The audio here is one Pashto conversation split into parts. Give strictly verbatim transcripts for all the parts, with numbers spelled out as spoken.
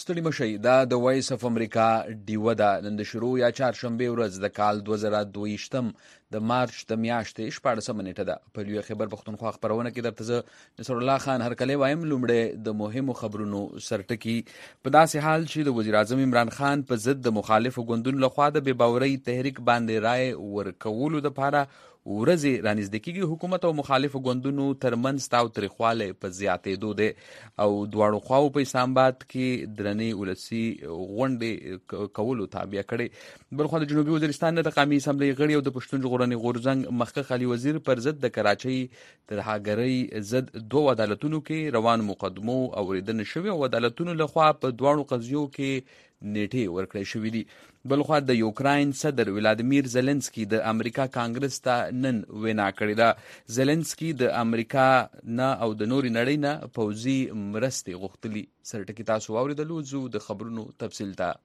ستړي مشئ دا د وایس اف امریکا ډیوه ده. نن د شروع یا چهارشنبې ورځ د کال دوه زره دوه ویشتم د مارچ د میاشتې شپاړسمه نیټه ده. په لوی خیبر پښتونخوا خپرونه کې درته زه نصر الله خان هرکلی وایم. لومړی د مهمو خبرونو سرټکي. په داسې حال چې د وزیر اعظم عمران خان په ضد د مخالفو ګوندونو لخوا د بې باورۍ تحریک باندې رای ورکولو دپاره ورځې رانږدې کېږي، حکومت او مخالفو ګوندونو ترمنځ تاوتریخوالی په زیاتېدو دی او دواړو خواو په اسلام آباد کې درنې ولسي غونډې کولو تابع کړې. بلخوا د جنوبي وزیرستان د قومي اسمبلۍ غړي او د پښتون ژغورنې غورځنګ مخکښ علي وزیر پر ضد د کراچۍ ترهګرۍ ضد دوو عدالتونو کې روانو مقدمو اورېدنه شوې او عدالتونو لخوا په دواړو قضیو کې نیټې ورکړې شوې دي. بلخوا د یوکراین صدر ولادیمیر زلنسکي د امریکا کانګرس ته نن وینا کړې ده. زلنسکي د امریکا نه او د نورې نړۍ نه پوځي مرستې غوښتلي. سرټکي تاسو واورېدلو. ځو د خبرونو تفصیل ته.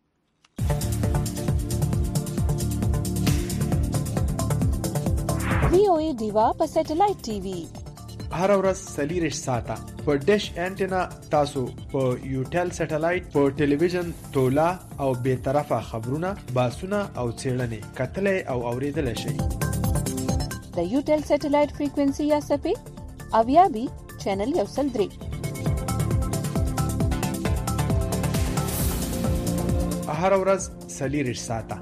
وی او ای ډیوا په سټلایټ ټي وي هر ورځ څلور ساعته په ډیش انټینا تاسو په یوټل سټلایټ په ټلویزیون تولا او به طرفه خبرونه باسونه او څېړنې کتلې او اوریدل شي. د یوټل سټلایټ فریکوئنسي یا سپې اویا بي چینل یو سل درې. هر ورځ څلور ساعته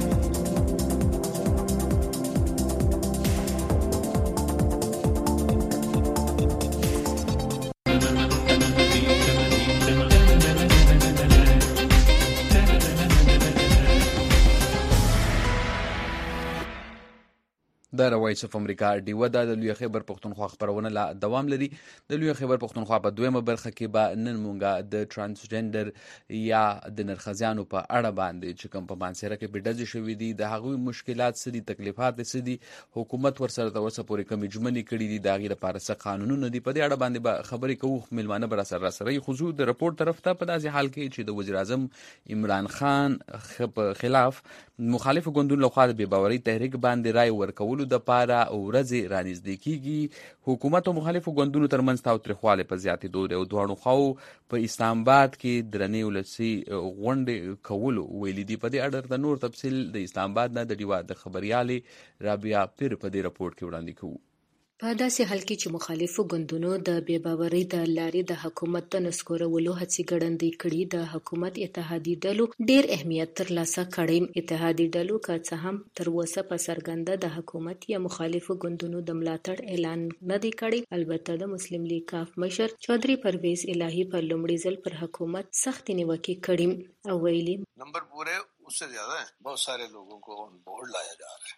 دا د وایس اف امریکا ډیوه ده. د لوی خیبر پښتونخوا خپرونه لا دوام لري. د لوی خیبر پښتونخوا په دویمه برخه کې به نن مونږه د ترانسجنډر یا د نرخزیانو په اړه باندې چې کوم په مانسره کې بډزې شوې دي د هغوی مشکلات څه دي، تکلیفات څه دي، حکومت ورسره د اوسه پورې کومې ژمنې کړي دي، د هغې لپاره څه قانونونه دي، په دې اړه باندې به خبرې کوو. میلمانه به راسره راسره خو ځو د رپورټ طرف ته. په داسې حال کې چې د وزیر اعظم عمران خان په خلاف مخالفو ګوندونو لخوا د بې باورۍ تحریک باندې رای ورکولو دپاره ورځې رانږدې کېږي. حکومت او مخالفو ګوندونو ترمنځ تاوتریخوالی په زیاتېدو دی او دواړو خواو په اسلام آباد کې درنې ولسي غونډې کولو ویلي دي. په دې اړه د نور تفصیل د اسلام آباد نه د ډیوا د خبریالې رابعه پیر په دې رپورټ کې وړاندې کوو. په داسې حال کې چې مخالفو ګوندونو د بې باورۍ د لارې د حکومت د نسکورولو هڅې ګړندۍ کړي، د حکومت اتحادي ډلو ډیر اهمیت ترلاسه کړی. اتحادي ډلو که څه هم تر اوسه په څرګنده د حکومت یا مخالفو ګوندونو د ملاتړ اعلان نه دی کړی. البته د مسلم لیگ کاف مشر چودھری پرویز الہی په لومړي ځل پر حکومت سخت نیوکې کړي او ویلي نمبر پورے اس سے زیادہ ہیں، بہت سارے لوگوں کو آن بورڈ لایا جا رہا ہے.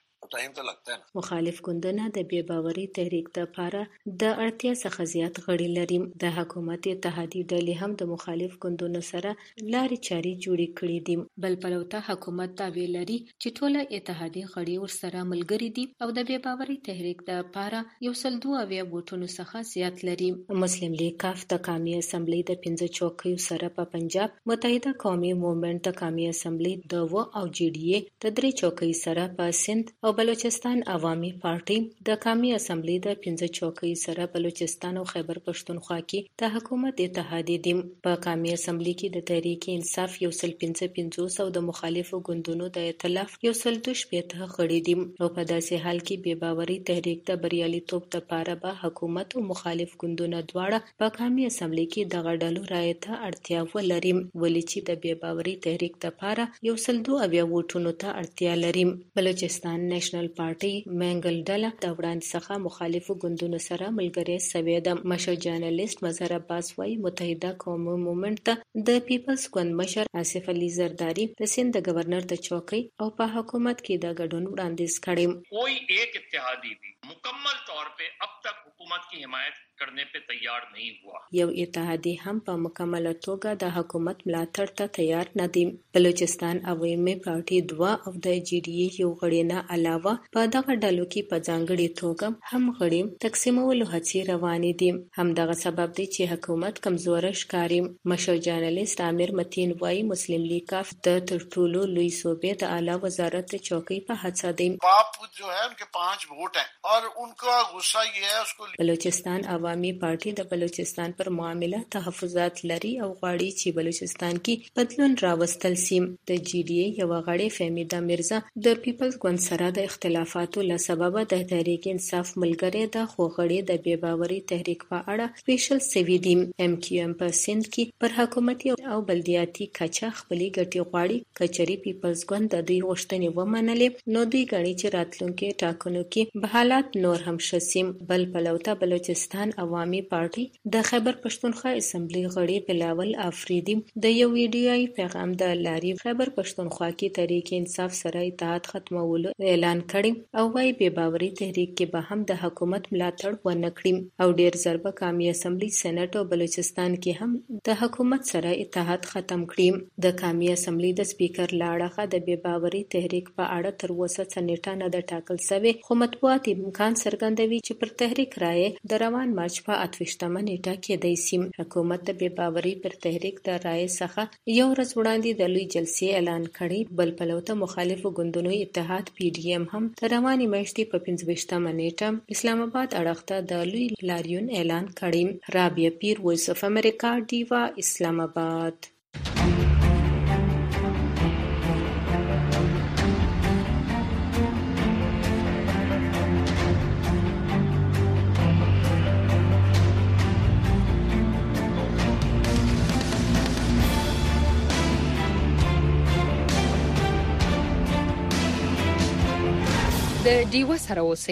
مخالف ګوندونه د بې باورۍ تحریک لپاره د اړتیا څخه زیات غړي لري. د حکومت اتحادي ډلې هم د مخالف ګوندونو سره لارې چارې جوړې کړې دي. بل پلو ته حکومت دعوی لري چې ټوله اتحادي غړي ورسره ملګري دي او د بې باورۍ تحریک لپاره یو سل دوه اویا بوټونو څخه زیات لري. مسلم لیگ کاف د قومي اسمبلی د پنځه چوکیو سره په پنجاب، متحده قومي موومنټ د قومي اسمبلی د و او جی ډي اے د درې چوکۍ سره په سند او بلوچستان عوامي پارټي د قومي اسمبلی د پنځه چوکۍ سره بلوچستان او خیبر پښتونخوا کې د حکومت اتحادیې دي. په قومي اسمبلی کې د تحریک انصاف یو سل پنځه پنځوس او د مخالفو ګوندونو د ائتلاف یو سل دوه شپېته غړي دي. او په داسې حال کې بې باورۍ تحریک د بریالیتوب لپاره به حکومت او مخالف ګوندونه دواړه په قومي اسمبلی کې دغه ډلو رایې ته اړتیا ولري، ولې چې د بې باورۍ تحریک لپاره یو سل دوه اویا ووټونو ته اړتیا لري. بلوچستان نیشنل پارټي منګل ډله د وړاندې څخه مخالفو ګوندونو سره ملګرې سوې ده. مشر جرنالیست مظهر عباس وايي متحده قومي موومنټ ته د پیپلز ګوند مشر آصف علي زرداری د سند د گورنر د چوکۍ او په حکومت کې د ګډون وړاندیز کړی. کوئی ایک اتحادی بھی مکمل طور پہ اب تک حکومت کی حمایت کرنے پہ تیار نہیں ہوا. یو اتحادی هم په مکمله توګه د حکومت ملاتړ ته تیار نه دي. بلوچستان عوامي پارټي دوه او د جی ډي اے یو غړي نه علاوه په دغه ډلو کې په ځانګړي توګه هم غړي تقسیمولو هڅې روانې دي. همدغه سبب دی چې حکومت کمزوره ښکاري. مشر جرنالیست عامر متین وايي مسلم لیگ کاف د تر ټولو لوی صوبې د اعلی وزارت چوکۍ په هڅه دی. آپ جو ہے ان کے پانچ ووٹ ہیں और उनका गुस्सा ये है उसको بلوچستان عوامي پارټي د بلوچستان پر معامله تحفظات لري او غواړي چې بلوچستان کې بدلون راوستل سي. د جی ډي اي یو غړی فهمیده میرزا د پیپلز ګوند سره د اختلافاتو له سببه د تحریک انصاف ملګری د خو غړي د بې باوري تحریک په اړه سپیشل سوي دي. ام کیو ام په سند کې پر حکومتي او بلدیاتي کچه خپلې ګټې غواړي. کچري پیپلز ګوند د دوی غوښتنې ومنلې نو دوی غواړي چې راتلونکي ټاکنو کې به حالات نور هم ښه سي. بل پلوته بلوچستان عوامي پارټي د خیبر پښتونخوا اسمبلی غړي بلاول افریدي د یو ویډیويي پیغام د لاري خیبر پښتونخوا کې تحریک انصاف سره اتحاد ختمولو اعلان کړی او وايي بې باوري تحریک کې به هم د حکومت ملاتړ ونه کړي او ډیر ضربه قومي اسمبلی سېنات او بلوچستان کې هم د حکومت سره اتحاد ختم کړي. د قومي اسمبلی د سپیکر لاړه د بې باوري تحریک په اړه تر اوسه څه نیټه نه ده ټاکل شوې خو مطبوعات امکان څرګندوي چې پر تحریک رایې د روان مارچ په اتویشتمه نیټه کېدای سي. حکومت د بې باوري پر تحریک د رایې څخه یو ورځ وړاندې د لوی جلسې اعلان کړی. بل پلوته مخالفو ګوندونو اتحاد پی ډي ایم هم د روانې میاشتې په پنځویشتمه نیټه اسلام آباد اړخ ته د لوی لاریون اعلان کړی. رابعه پیر، وایس اف امریکا، ډیوا، اسلام آباد. د ډیوه سره اوسئ.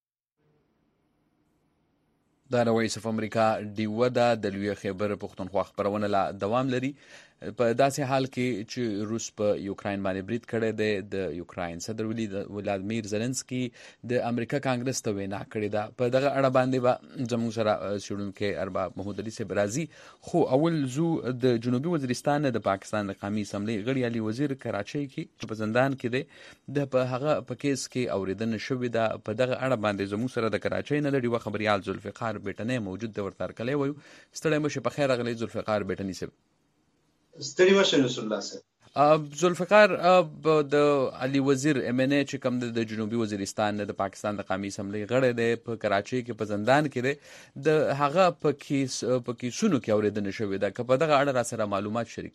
دا د وایس اف امریکا ډیوه ده د لوی خیبر پښتونخوا خبرونه لا دوام لري په داسې حال کې چې روس په یوکراین باندې برید کړی دی. د یوکراین صدر ولادیمیر زيلنسکي د امریکا کانګرس ته وینا کړې ده. په دغه اړه باندې به زموږ سره څېړونکی ارباب محمود علي صاحب راځي. خو اول زو د جنوبي وزیرستان د پاکستان د قومي اسمبلی غړي علي وزیر کراچۍ کې په زندان کې دی. د په هغه په کیس کې اورېدنه شوې ده. په دغه اړه باندې زموږ سره د کراچۍ نه لري و خبريال ذوالفقار بیٹنی موجود دی. ورته هرکلی وایو. ستړی مشه په خیر راغلی ذوالفقار بیٹنی صاحب. ستړي مشه رسول الله صاحب. ذوالفقار د علي وزیر ام ان ای چې کوم د جنوبي وزیرستان د پاکستان د قومي اسمبلی غړی دی په کراچۍ کې په زندان کې دی. د هغه په کیس په کیسونو کې اورېدنه شوې ده. که په دغه اړه را سره معلومات شریک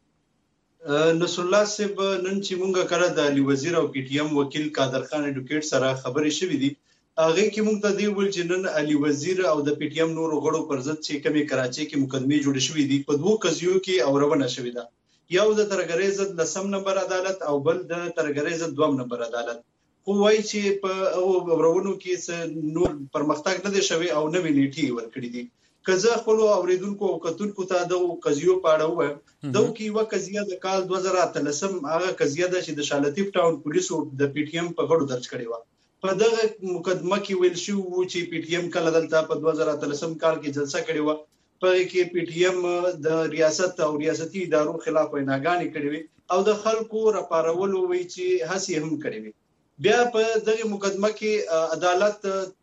کړئ. رسول الله صاحب نن چې مونږ کړه د علي وزیر او پی ټی ایم وکیل قادر خان اډوکیټ سره خبرې شوې دي. هغه کې مونږ ته دی ول چې نن علي وزیر او د پی ټی ایم نور غړو پر ضد چې کمی کراچۍ کې مقدمه جوړې شوې دي په دوه قضیو کې اورونه شوې ده. یو د ترګری ضد لسم نمبر عدالت او بل د ترګری ضد دوم نمبر عدالت. خو وایي چې په اورونو کې نور پرمختګ نه دی شوی او نوې نیټې ورکړې دي. کزه خپل اوریدونکو او کتونکو ته د قضیو په اړه وایم. دا کې یو قضیه د کال دوه زره اتلسم هغه قضیه ده چې د شالطیف ټاون پولیسو د پی ټی ایم په غړو درج کړې و. په دغه مقدمه کې ویل شو چې پی ټی ایم کله دلته په دوه زره اتلسم کال کې جلسه کړې و. په کې پی ټی ایم د ریاست او ریاستي ادارو خلاف ویناګانې کړې وي او د خلکو راپارولو وی چې هڅې هم کړې وي. بیا په دغه مقدمه کې عدالت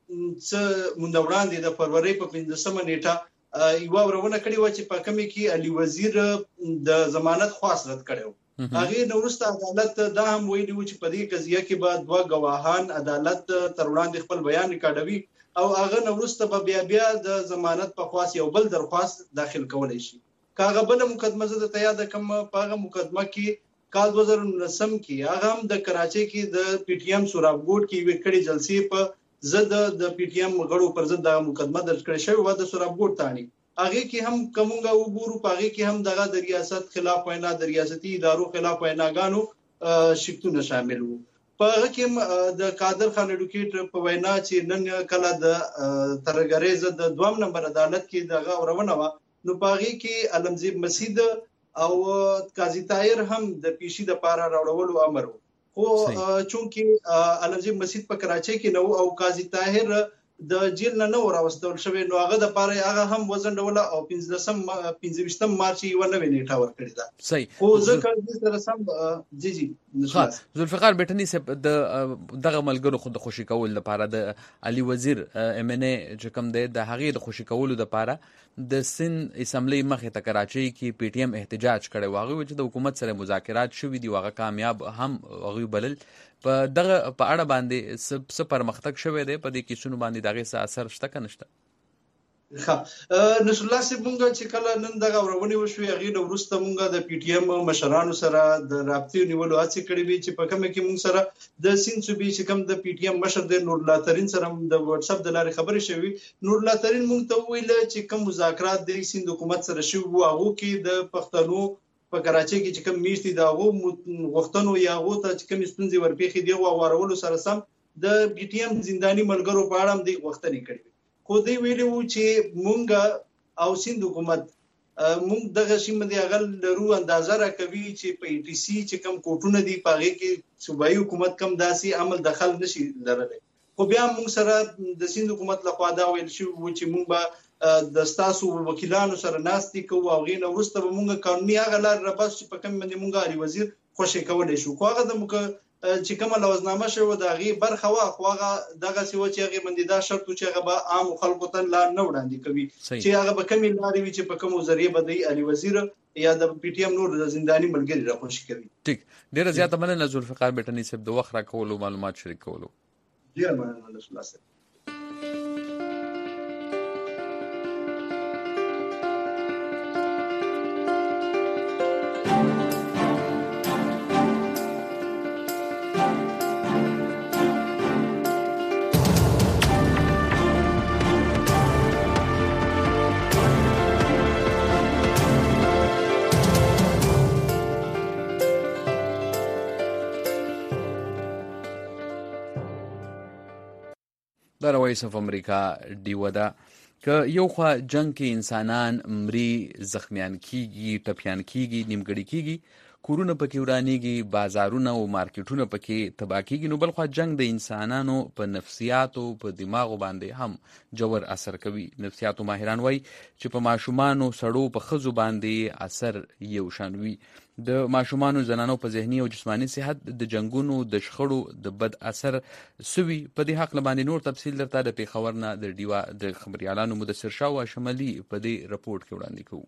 څه مونږ وړاندې د فروری په پنځمه نیټه یو ورونه کړې و چې په کمی کې علي وزیر د ضمانت خواست رد کړو. هغه نورسته عدالت دا هم ویلي و چې په دې قضیه کې به دوه گواهان عدالت تر وړاندې خپل بیان ریکارډوي او هغه نورسته به بیا بیا د ضمانت په خواست یو بل درخواست داخل کولای شي. کاغه بل مقدمه زده ته یاد کوم په هغه مقدمه کې کال دوه زره نولسم کې هغه هم د کراچۍ کې د پی ټی ایم سورابګوټ کې وکړې جلسې په زد د پی ټی ایم غړو پر ضد د مقدمه درج کړې شوی و د سورابګوټ تانی. هغه کې هم کومګه وګورو په هغه کې هم دغه د ریاست خلاف وینا د ریاستي ادارو خلاف ویناګانو شکونه شامل وو. په هغه کې د قادر خان اډوکیټ په وینا چې نن کله د ترګری ضد د دوم نمبر عدالت کې دغه ورونه و نو په هغه کې علمزیب مسید او قاضي طاهر هم د پیشي د پاره راوړولو امر وو. خو چونکی علمزیب مسید په کراچۍ کې نو او قاضي طاهر د جیل نه نو راوستل شوی نو هغه د پاره هغه هم وزنډول او پنځلسم پنځويشتم مارچ یو نوې نیټه ورکړی ده. صحیح. خو ځکه چې سره سم جی جی ذوالفقار بیٹنی صاحب د دغه ملګرو خود خوشی کول لپاره د علي وزیر ام ان ای چې کوم دی د هغې د خوشی کولو لپاره د سند اسمبلی مخې ته کراچۍ کې پی ټی ایم احتجاج کړی و. هغوی چې د حکومت سره مذاکرات شوي دي هغه کامیاب هم هغوی بلل. په دغه په اړه باندې څه پرمختګ شوی دی؟ په دې کیسونو باندې د هغې څه اثر شته که نشته؟ ښه نصر الله صاحب مونږ چې کله نن دغه ورونې وشوې هغې نه وروسته مونږ د پی ټي ایم مشرانو سره د رابطې نیولو هڅې کړې وې چې په کومه کې مونږ سره د سیند صوبې چې کوم د پی ټي ایم مشر دی نور الله ترین سره د واتس اپ د لارې خبرې شوې. نور الله ترین مونږ ته وویل چې کوم مذاکرات د سیند حکومت سره شوي وو هغو کې د پښتنو په کراچۍ کې چې کوم میشتې د هغو غوښتنو یا هغو ته چې کومې ستونزې ورپېښې دي هغو هوارولو سره سم د پی ټي ایم زنداني ملګرو په اړه هم دوی غوښتنې کړې. خو دوی ویلي وو چې مونږ او سیند حکومت مونږ دغه شی باندې هغه لرو اندازه راکوي چې په ای ټي سی چې کوم کوټونه دي په هغې کې صوبایي حکومت کوم داسې عمل دخل نشي لرلی. خو بیا مونږ سره د سیند حکومت لخوا دا ویل شوي وو چې مونږ به د ستاسو وکیلانو سره ناستې کوو او هغې نه وروسته به مونږ قانوني هغه لارې راباسو چې په کوم باندې مونږ علي وزیر خوشې کولی شو. خو هغه د موږ چې کومه لوزنامه شوه د هغې برخه وه خو هغه دغسې وه چې هغې باندې دا شرط و چې هغه به عامو خلکو ته لار نه وړاندې کوي چې هغه به کومې لارې وي چې په کومو ذریعې به دی علي وزیر یا د پی ټي ایم نور د زنداني ملګري راخوشي کوي. ټیک، ډېره زیاته مننه ذوالفقار بیټني صاحب د وخت راکولو معلومات شریک کولو. ډېره مننه رسول الله صاحب. د وایس اف امریکا ډیوه ده. که یو خوا جنگ کې انسانان مري، زخمیان کیږي، ټپیان کیږي، نیمګړي کیږي، کورونه پکې ورانیږي، بازارونه او مارکیټونه پکې تباه کیږي، نو بل خوا جنگ د انسانانو په نفسیاتو په دماغو باندې هم جوړ اثر کوي. نفسیاتو ماهران وایي چې په ماشومانو، سړو، په ښځو باندې اثر یو شان وي. د ماشومانو، زنانو په ذهني او جسماني صحت د جنگونو د شخړو د بد اثر سوي. په دې حق باندې نور تفصیل درته د پیښور نه د ډیوا د خبريالانو مدثر شاه او شمالي په دې رپورټ کې وړاندې کوو.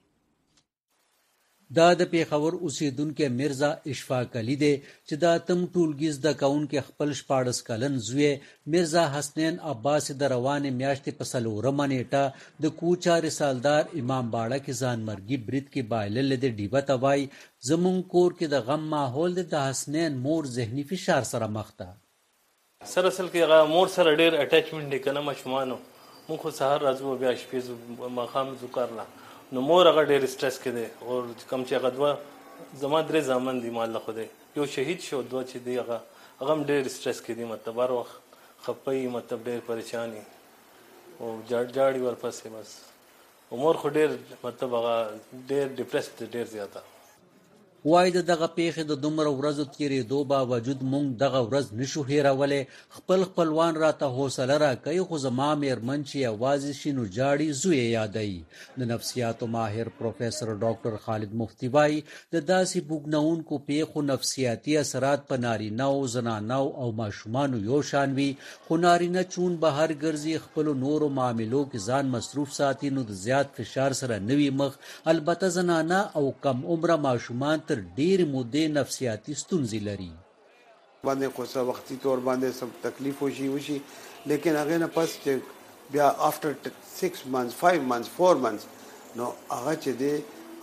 دا د پیښور اوسیدونکو مرزا اشفاق علي دی چې دا تم ټولګیز د کاون کې خپل شپاړس کلن زوی مرزا حسنین عباس د روانې میاشتې په څلورمه نیټه د کوچا رسالدار امام باړه کې ځانمرګي برید کې بایلل د ډیبه ته وایي زمونږ کور کې د غم ماحول د حسنین مور ذهني فشار سره مخ ده. سره اصل کې هغه مور سره ډېر اټیچمنټ دی که نه ماشومانو مونږ خو سهار راځو بیا شپې ځو ماښام ځو کار له نو مور هغه ډېر سټرس کې دی او کوم چې هغه دوه زما درې زامن دي مال خو دی یو شهید شو دوه چې دی هغه هغه هم ډېر سټرس کې دي مطلب هر وخت خپه یي مطلب ډېر پریشان یي او جاړي ورپسې بس او مور خو ډېر مطلب هغه ډېر ډپریس دی ډېر زیاته. وای د دغه پیښې د دومره ورځو تېرېدو باوجود مونږ دغه ورځ نشو هېرولی. خپل خپلوان راته حوصله راکوي خو زما مېرمن چې یوازې شي نو جاړي زوی یې یادوي. د نفسیاتو ماهر پروفیسر ډاکټر خالد مفتی وایي د داسې بوږنوونکو پیښو نفسیاتي اثرات په نارینهو، زنانو او ماشومانو یو شان وي، خو نارینه چون بهر ګرځي، خپلو نورو معاملو کې ځان مصروف ساتي نو د زیات فشار سره نوي مخ. البته زنانه او کم عمره ماشومان ډېر مودې نفسیاتي ستونزې لري. باندې خو څه وختي طور باندې سم تکلیف وشي وشي لیکن هغه نه پس چې بیا افټر سکس منث فایو منث فور منث نو هغه چې دی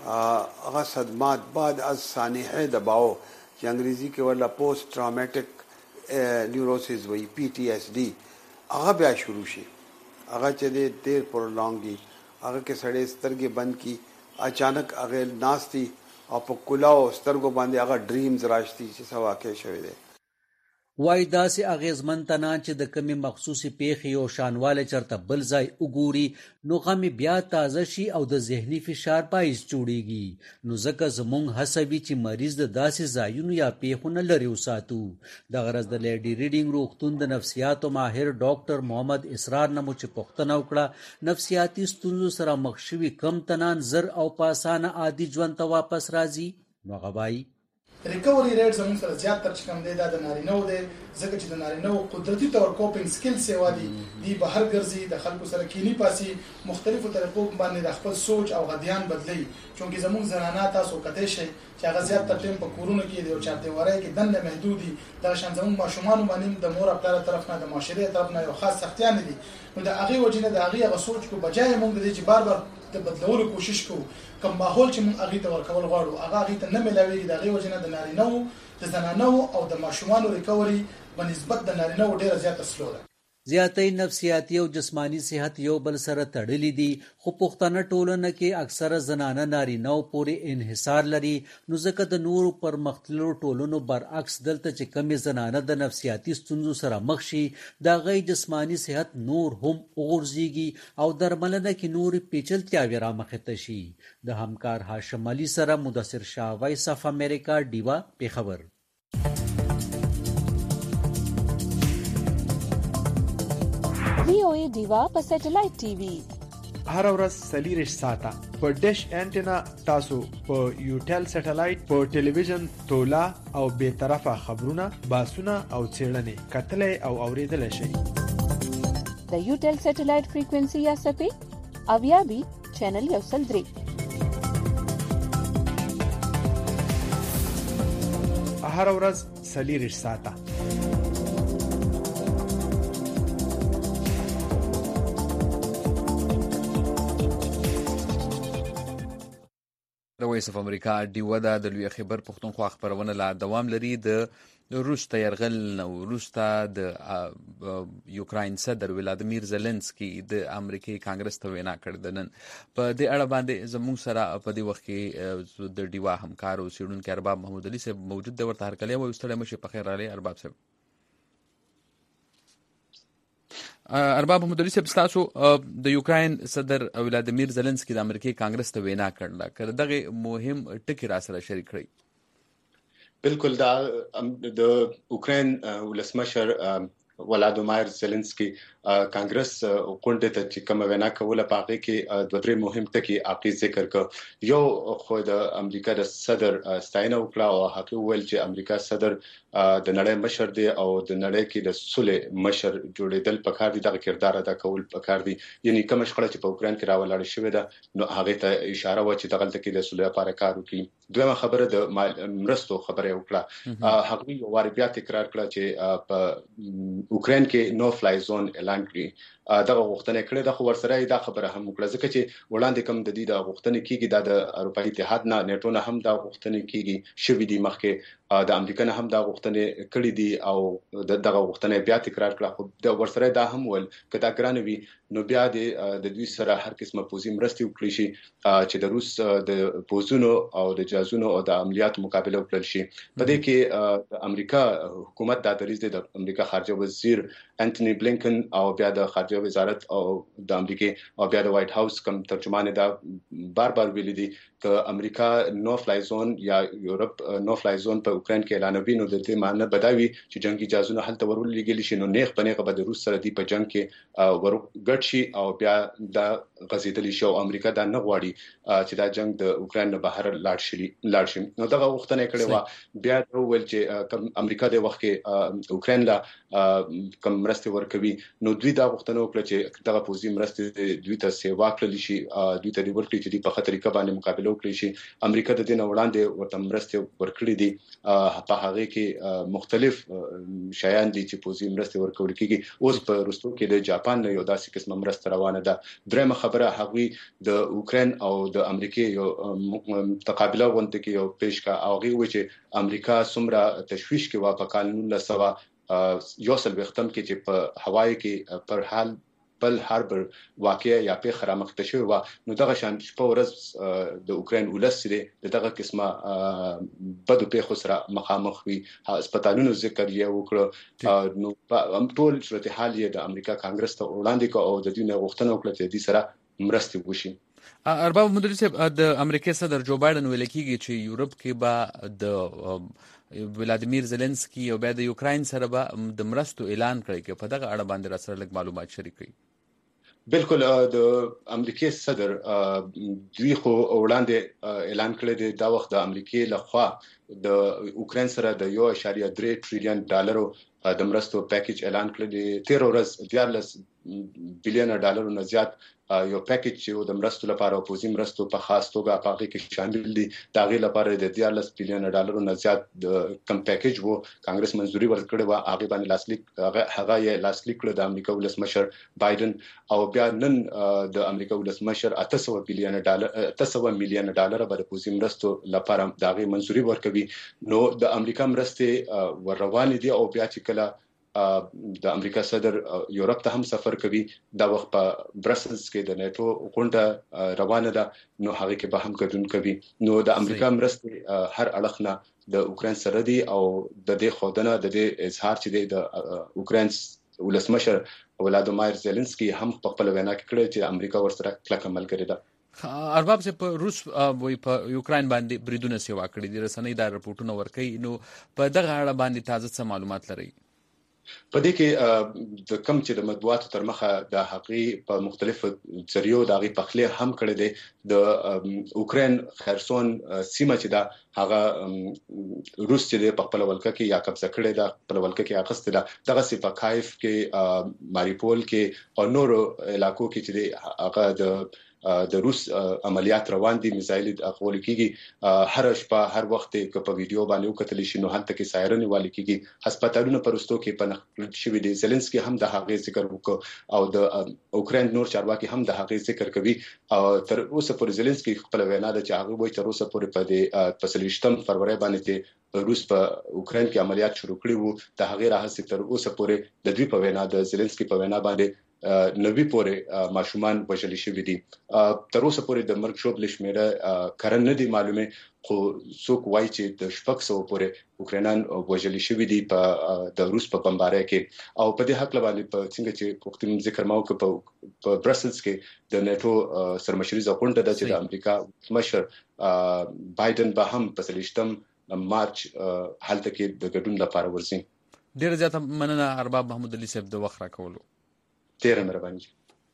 هغه صدمات بعد از سانحه دباو چې انګریزي کې ولا پوسټ ټراوماټیک نیوروسیس وایي پی ټي ایس ډي هغه بیا شروع شي. هغه چې دی ډېر پرولونګي هغه کې سړی سترګې بند کی اچانک هغه ناستي او په کلاو سترګو باندې هغه ډریمز راشتي چې څه واقع شوی دی. وای داسې اغیزمن تنان چې د کمی مخصوصي پیښې او شانواله چرته بل ځای وګوري نو غمی بیا تازه شي او د ذهني فشار باعث جوړیږي. نو ځکه زمونږ هڅه وي چې مریض د داسې ځایونو یا پیښو نه لرې وساتو. د غرض د لیډي ریډینګ روغتون د نفسیاتو ماهر ډاکټر محمد اسرار نه مو چې پوښتنه وکړه نفسیاتي ستونزو سره مخ شوي کم تنان زر او په اسانه عادي ژوند ته واپس راځي. نو هغه وایي ریکوري ریټ زموږ سره زیات تر کم دی دا د نارینه دی ځکه چې د نارینه قدرتي تور کوپینګ سکل سیوا دي دی بهر ګرځي د خلکو سره کینی پاسي مختلفو طریقو باندې د خپل سوچ او غديان بدلی چونکې زموږ زنانه تاسو کته شي چې هغه زیات تر ټیم په کورونه کې دی او چارته وره کې دنه محدودي دا شان زموږ ماشومان باندې د مور خپل طرف نه د معاشري طرف نه یو خاص سختیان دي نو د هغه وجنه د هغه سوچ کو بجای موږ د دې بار بار د بدلولو کوشش کوو کوم ماحول چې موږ هغه ته ورکول غواړو هغه هغه ته نه ملاوي د هغه وجنه د نارینه د زنانو او د ماشومانو ریکوري په نسبت د نارینه ډیره زیاته سلو ده. زیاتې نفسیاتي او جسمانی صحت یو بل سره تړلې دي خو پښتنه ټولنه کې اکثره زنانه نارینه پورې انحصار لري نو ځکه د نورو پرمختللو ټولنو برعکس دلته چې کمې زنانه د نفسیاتي ستونزو سره مخ شي دا غي جسمانی صحت نور هم اورځيږي او درملنه کې نور پیچلتیاوې رامخته شي. د همکار هاشم علي سره مدثر شاه وایس اف امریکا ډیوا پیښور. وی او ای ډیوا په سټلایټ ټي وي هر ورځ سلیریش ساته په ډیش انټینا تاسو په یوټل سټلایټ په ټلویزیون تولا او به طرفه خبرونه باسونه او چیرلنې کتلې او اوریدل شي. د یوټل سټلایټ فریکوئنسي یا سپې اویا بي چینل یو سل درې هر ورځ سلیریش ساته د وایس اف امریکا ډیوه دا د لوی خبر پښتونخوا خبرونه لا دوام لري. د روسته يرغل نو روسته د یوکراین صدر ولادیمیر زيلنسکي د امریکای کانګرس ته وینا کړې ده. نن په دې اړه باندې زموږ سره په دې وخت کې د ډیوا همکار او سیډونکو ارباب محمود علي صاحب موجود دی. ورته هرکلی او ستړی مشه په خیر علي ارباب صاحب. ارباب محمود علي صاحب تاسو د یوکراین صدر ولادیمیر زيلنسکي د امریکای کانګرس ته وینا کړله کړه دغه مهم ټکی را سره شریک کړی. بالکل دا د اوکراین ولسمشر ولادیمیر زيلنسکي کانګرس غونډه ته چې کوم وینا کوله پاغه کې دوه درې مهم ټکي اپی ذکر کړ. یو خو د امریکا د صدر ستاینه وکړه او هغه ویل چې امریکا صدر د نړۍ مشر دی او د نړۍ کې د سولې مشر جوړېدل پکار دي دغه کردار ادا کول پکار دي. یعنی کوم شخړه چې په اوکراین کې راولاړ شوې ده نو هغه ته اشاره و چې دغه تل کې د سولې لپاره کار وکړي. دویمه خبره د مرستو خبره وکړه. هغه یو وار بیا تکرار کړه چې په اوکراین کې نو فلای زون اعلان کړی. دغه غوښتنه کړې ده خو ورسره دا خبره هم وکړه ځکه چې وړاندې کوم د دې د غوښتنې کېږي د اروپאי اتحاد نه نیټو نه هم دا غوښتنې کېږي شوې دي مخکې د امریکا نه هم دا غوښتنې کړې دي او دغه غوښتنې بیا تکرار کړه خو د ورسره دا هم ول کدا ګرانوي نو بیا د دوی سره هر قسمه پوزي مرستي وکړي شي چې د روس د پوزونو او د جازونو او د عملیاتو مقابله وکړي شي. په دې کې د امریکا حکومت د دریځ د امریکا خارجه وزیر انټونی بلینکن او بیا د خارجه وزارت او د امریکا او بیا د وایټ هاوس کوم ترجمان دا بار بار ویلي دي ک امریکا نو فلای زون یا یورپ نو فلای زون په اوکراین کې اعلانوي نو د دې معنی بداوي چې جنگي جازونه هلته ورولېږي شي نو نیغ پنیغه به د روس سره دی په جنگ کې ورګټ شي او بیا دا غزیدلی شو امریکا دا نه غواړي چې دا جنگ د اوکراین نه بهر لاړ شي لاړ شي نو دا غوښتنه کړې و بیا ول چې امریکا د وخت کې اوکراین لا کوم مرسته ورکوي نو دوی دا غوښتنه وکړه چې دغه پوزي مرسته دوی ته سیوا کړل شي دوی ته ورکړي چې په خطر کې باندې مقابله وکړي شي. امریکا د دې نه وړاندې ورته مرسته ورکړي دي په هغه کې مختلف شیان دي چې پوزي مرسته ورکول کېږي. اوس په روسو کې د جاپان نه یو داسې قسمه مرسته روانه ده. درېمه خبره هغه د اوکراین او د امریکا یو تقابله غونډه کې یو پیش کا هغه و چې امریکا څومره تشویش کې وا په کال نولس سوه یو سل وختم کې چې په هوای کې پر حال بل هاربر واقعیا یا په خرامخته شوی و نو دغه شان په ورځ د اوکراین ولس سره دغه قسمه بدو په خسره مخامخ وي هسپتالونو ذکر یې وکړو نو په ټول صورتحال یې د امریکا کانګرس ته وړاندې کو او د دې نه غوښتنه وکړه چې دې سره مرسته وشي. ارباب مدري صاحب د امریکا صدر جو بایدن ویل کېږي چې یورپ کې به د ولادیمیر زيلنسکي او بیا د یوکراین سره به د مرستو اعلان کړی چې په دغه اړه باندې را سره لږ معلومات شریک کړي. بالکل د امریکای صدر دوی خو وړاندې اعلان کړی دی دا وخت د امریکای لخوا د اوکرين سره د یو اشاریه درې ټریلیون ډالرو د مرستو پیکیج اعلان کړی دی. تیر ورځ دیارلس بلین ډالرو نه زیات یو پیکیج چې د مرستو لپاره او پوزي مرستو په خاص توګه پاغي کې شامل دي. دا غي لپاره د دیارلس بلین ډالرو نه زیات د کم پیکیج وو کانګرس منځوري ورکړی و. هغه باندې لاسلیک هغه یې لاسلیک کړ د امریکا ولسمشر بایدن او بیا نن د امریکا ولسمشر اته سوه بلین ډالر اته سوه میلیون ډالر به د پوزي مرستو لپاره دا غي منځوري ورکوي. نو د امریکا مرستې ور روان دي او بیا چې کله د امریکا صدر یورپ ته هم سفر کوي دا وخت په برسلز کې د نیټو غونډه روانه ده نو هغه کې به هم ګډون کوي. نو د امریکا مرستې هر اړخ نه د اوکرين سره دي او د دې خودنه د دې اظهار چې د اوکرين ولسمشر ولادیمیر زيلنسکي هم په خپل وینا کې کړی چې امریکا ورسره کلک عمل کوي. دا ارباب سے په روس وای په یوکرين باندې بریدونه سیوا کړی دي رسنۍ دا رپورټونه ورکړي. نو په دغه اړه باندې تازه څه معلومات لري؟ په دې کې د کم چې د مطبوعاتو تر مخه د حقیقي په مختلفو ذریعو د غي پخله هم کړی دی. د اوکرين خرسون سیمه چې دا هغه روس چې په خپل ولکه کې یا قبضه کړی دا په ولکه کې اخسته ده. دغه سی په کایف کې ماریپول کې او نورو علاقو کې چې هغه د د روس عملیات روان دي. میزایل اخول کیږي هر شپه هر وخت کې په ویډیو باندې وکتل شي نو هلته کې سایرن والی کیږي. هسپتالونو پرستو کې په نقل شوی دي. زيلنسکي هم د هغه ذکر وکړ او د اوکرين نور چارواکي هم د هغه ذکر کوي. او تر اوسه پر زيلنسکي خپل وینا ده چې هغه وایي تر اوسه پورې په دې پسلیشتم فروری باندې روس په اوکرين کې عملیات شروع کړي وو. د هغه راهسته تر اوسه پورې د دوی په وینا د زيلنسکي په وینا باندې نوی پورې ماشومان وژل شوی دي. تر اوسه پورې د مرګ شوب لشمیره کارن نه دي معلومه خو څوک وایي چې د شپږ سوه پورې اوکرینان وژل شوی دي په د روس په بمبارۍ کې. او په دې حق باندې په څنګه چې وختي ذکر ماو کې په برسلز کې د نیټو سرمشري ځکونډه د چې د امریکا مشر بایدن به هم په سلیشتم مارچ حالت کې د ګډون لپاره ورسي. ډیر زیات مننه ارباب محمود علي صاحب د وخت راکولو. ډیره مهرباني.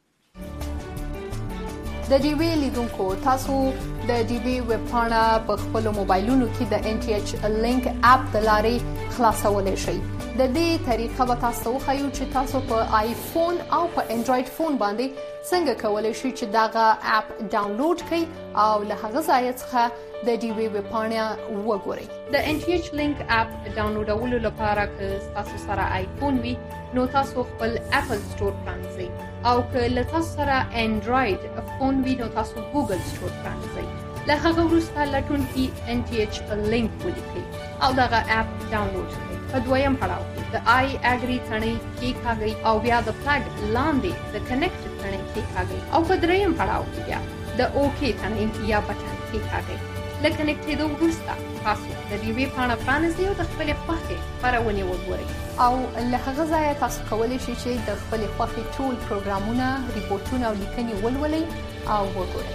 د ډي وی لیدونکو تاسو د ډي وی ویب پاڼه په خپل موبایلونو کې د ان ټي ایچ لینک اپ د لارې خلاصولای شئ. د دې طریقه به تاسو خو چې تاسو په آیفون او په انډراید فون باندې څنګه کولای شئ چې داغه اپ ډاونلوډ کړئ او له هغه ځای څخه د ډي وی ویب پاڼه وګورئ. د ان ټي ایچ لینک اپ ډاونلوډولو لپاره که تاسو سره آیفون وي نو تاسو خپل اپل سٹور پرانځئ او که له تاسو سره انډراید فون وي نو تاسو ګوګل سٹور پرانځئ. له هغه وروسته لټونکي ان ټي ایچ لینک ولیکئ او دغه اپ ډاونلوډ کړئ. په دویم پړاو کې د آی اګری ثنې کېکاږئ او بیا د فلګ لاندې د کنیکټ ثنې کېکاږئ او په دریم پړاو کې بیا د اوکی ثنې یا بټن کېکاږئ. له کنیکټېدو وروسته تاسو د دې ویب پاڼه پرانیزئ او د خپلې خوښې خپرونې وګورئ او له هغه ځایه تاسو کولی شئ چې د خپلې خوښې ټول پروګرامونه، ریپورټونه او لیکنې ولولئ او وګورئ.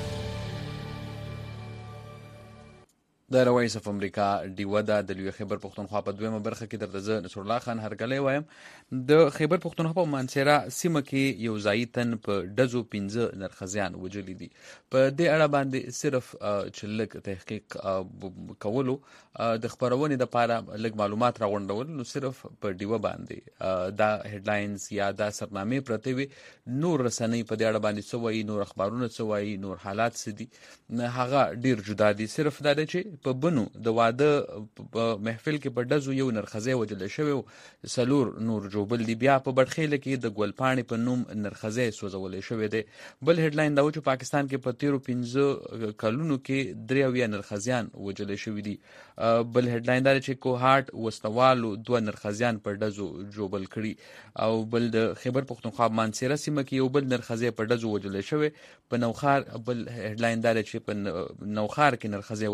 د روایس اف امریکا ډیوه ده د لوی خیبر پښتونخوا په دویمه برخه کې درته زه نصر الله خان هرګلی وایم. د خیبر پښتونخوا په مانسیرا سیمه کې یو ځایي تن په ډزو پنځه نرخزیان وژلي دي. په دې اړه باندې صرف چې لږ تحقیق کولو د خپرونې دپاره لږ معلومات راغونډول نو صرف په ډیوه باندې دا هیډلاینز یا دا سرنامې پرتې وي. نور رسنۍ په دې اړه باندې څه وایي، نور اخبارونه څه وایي، نور حالات څه دي، هغه ډیر جدا دي. صرف دا دی چې په بنو د واده په محفل کې په ډزو یو نرخزی وجل شوی او سلور نور جوبل دی. بیا په بډخیله کې د ګلپاڼې په نوم نرخزی سوځولی شوی دی. بل هیډلاین دا و چې پاکستان کې په تیرو پنځه کلونو کې درې اویا نرخزیان وجل شوي دي. بل هیډلاین دا چې کوهاټ وسنوالو دوه نرخزیان په ډزو جوبل کړي او بل د خیبر پښتونخوا مانسیره سیمه کې یو بل نرخزی په ډزو وجل شوی. په نوخار بل هیډلاین دا چې په نوخار کې نرخزی وجل شوی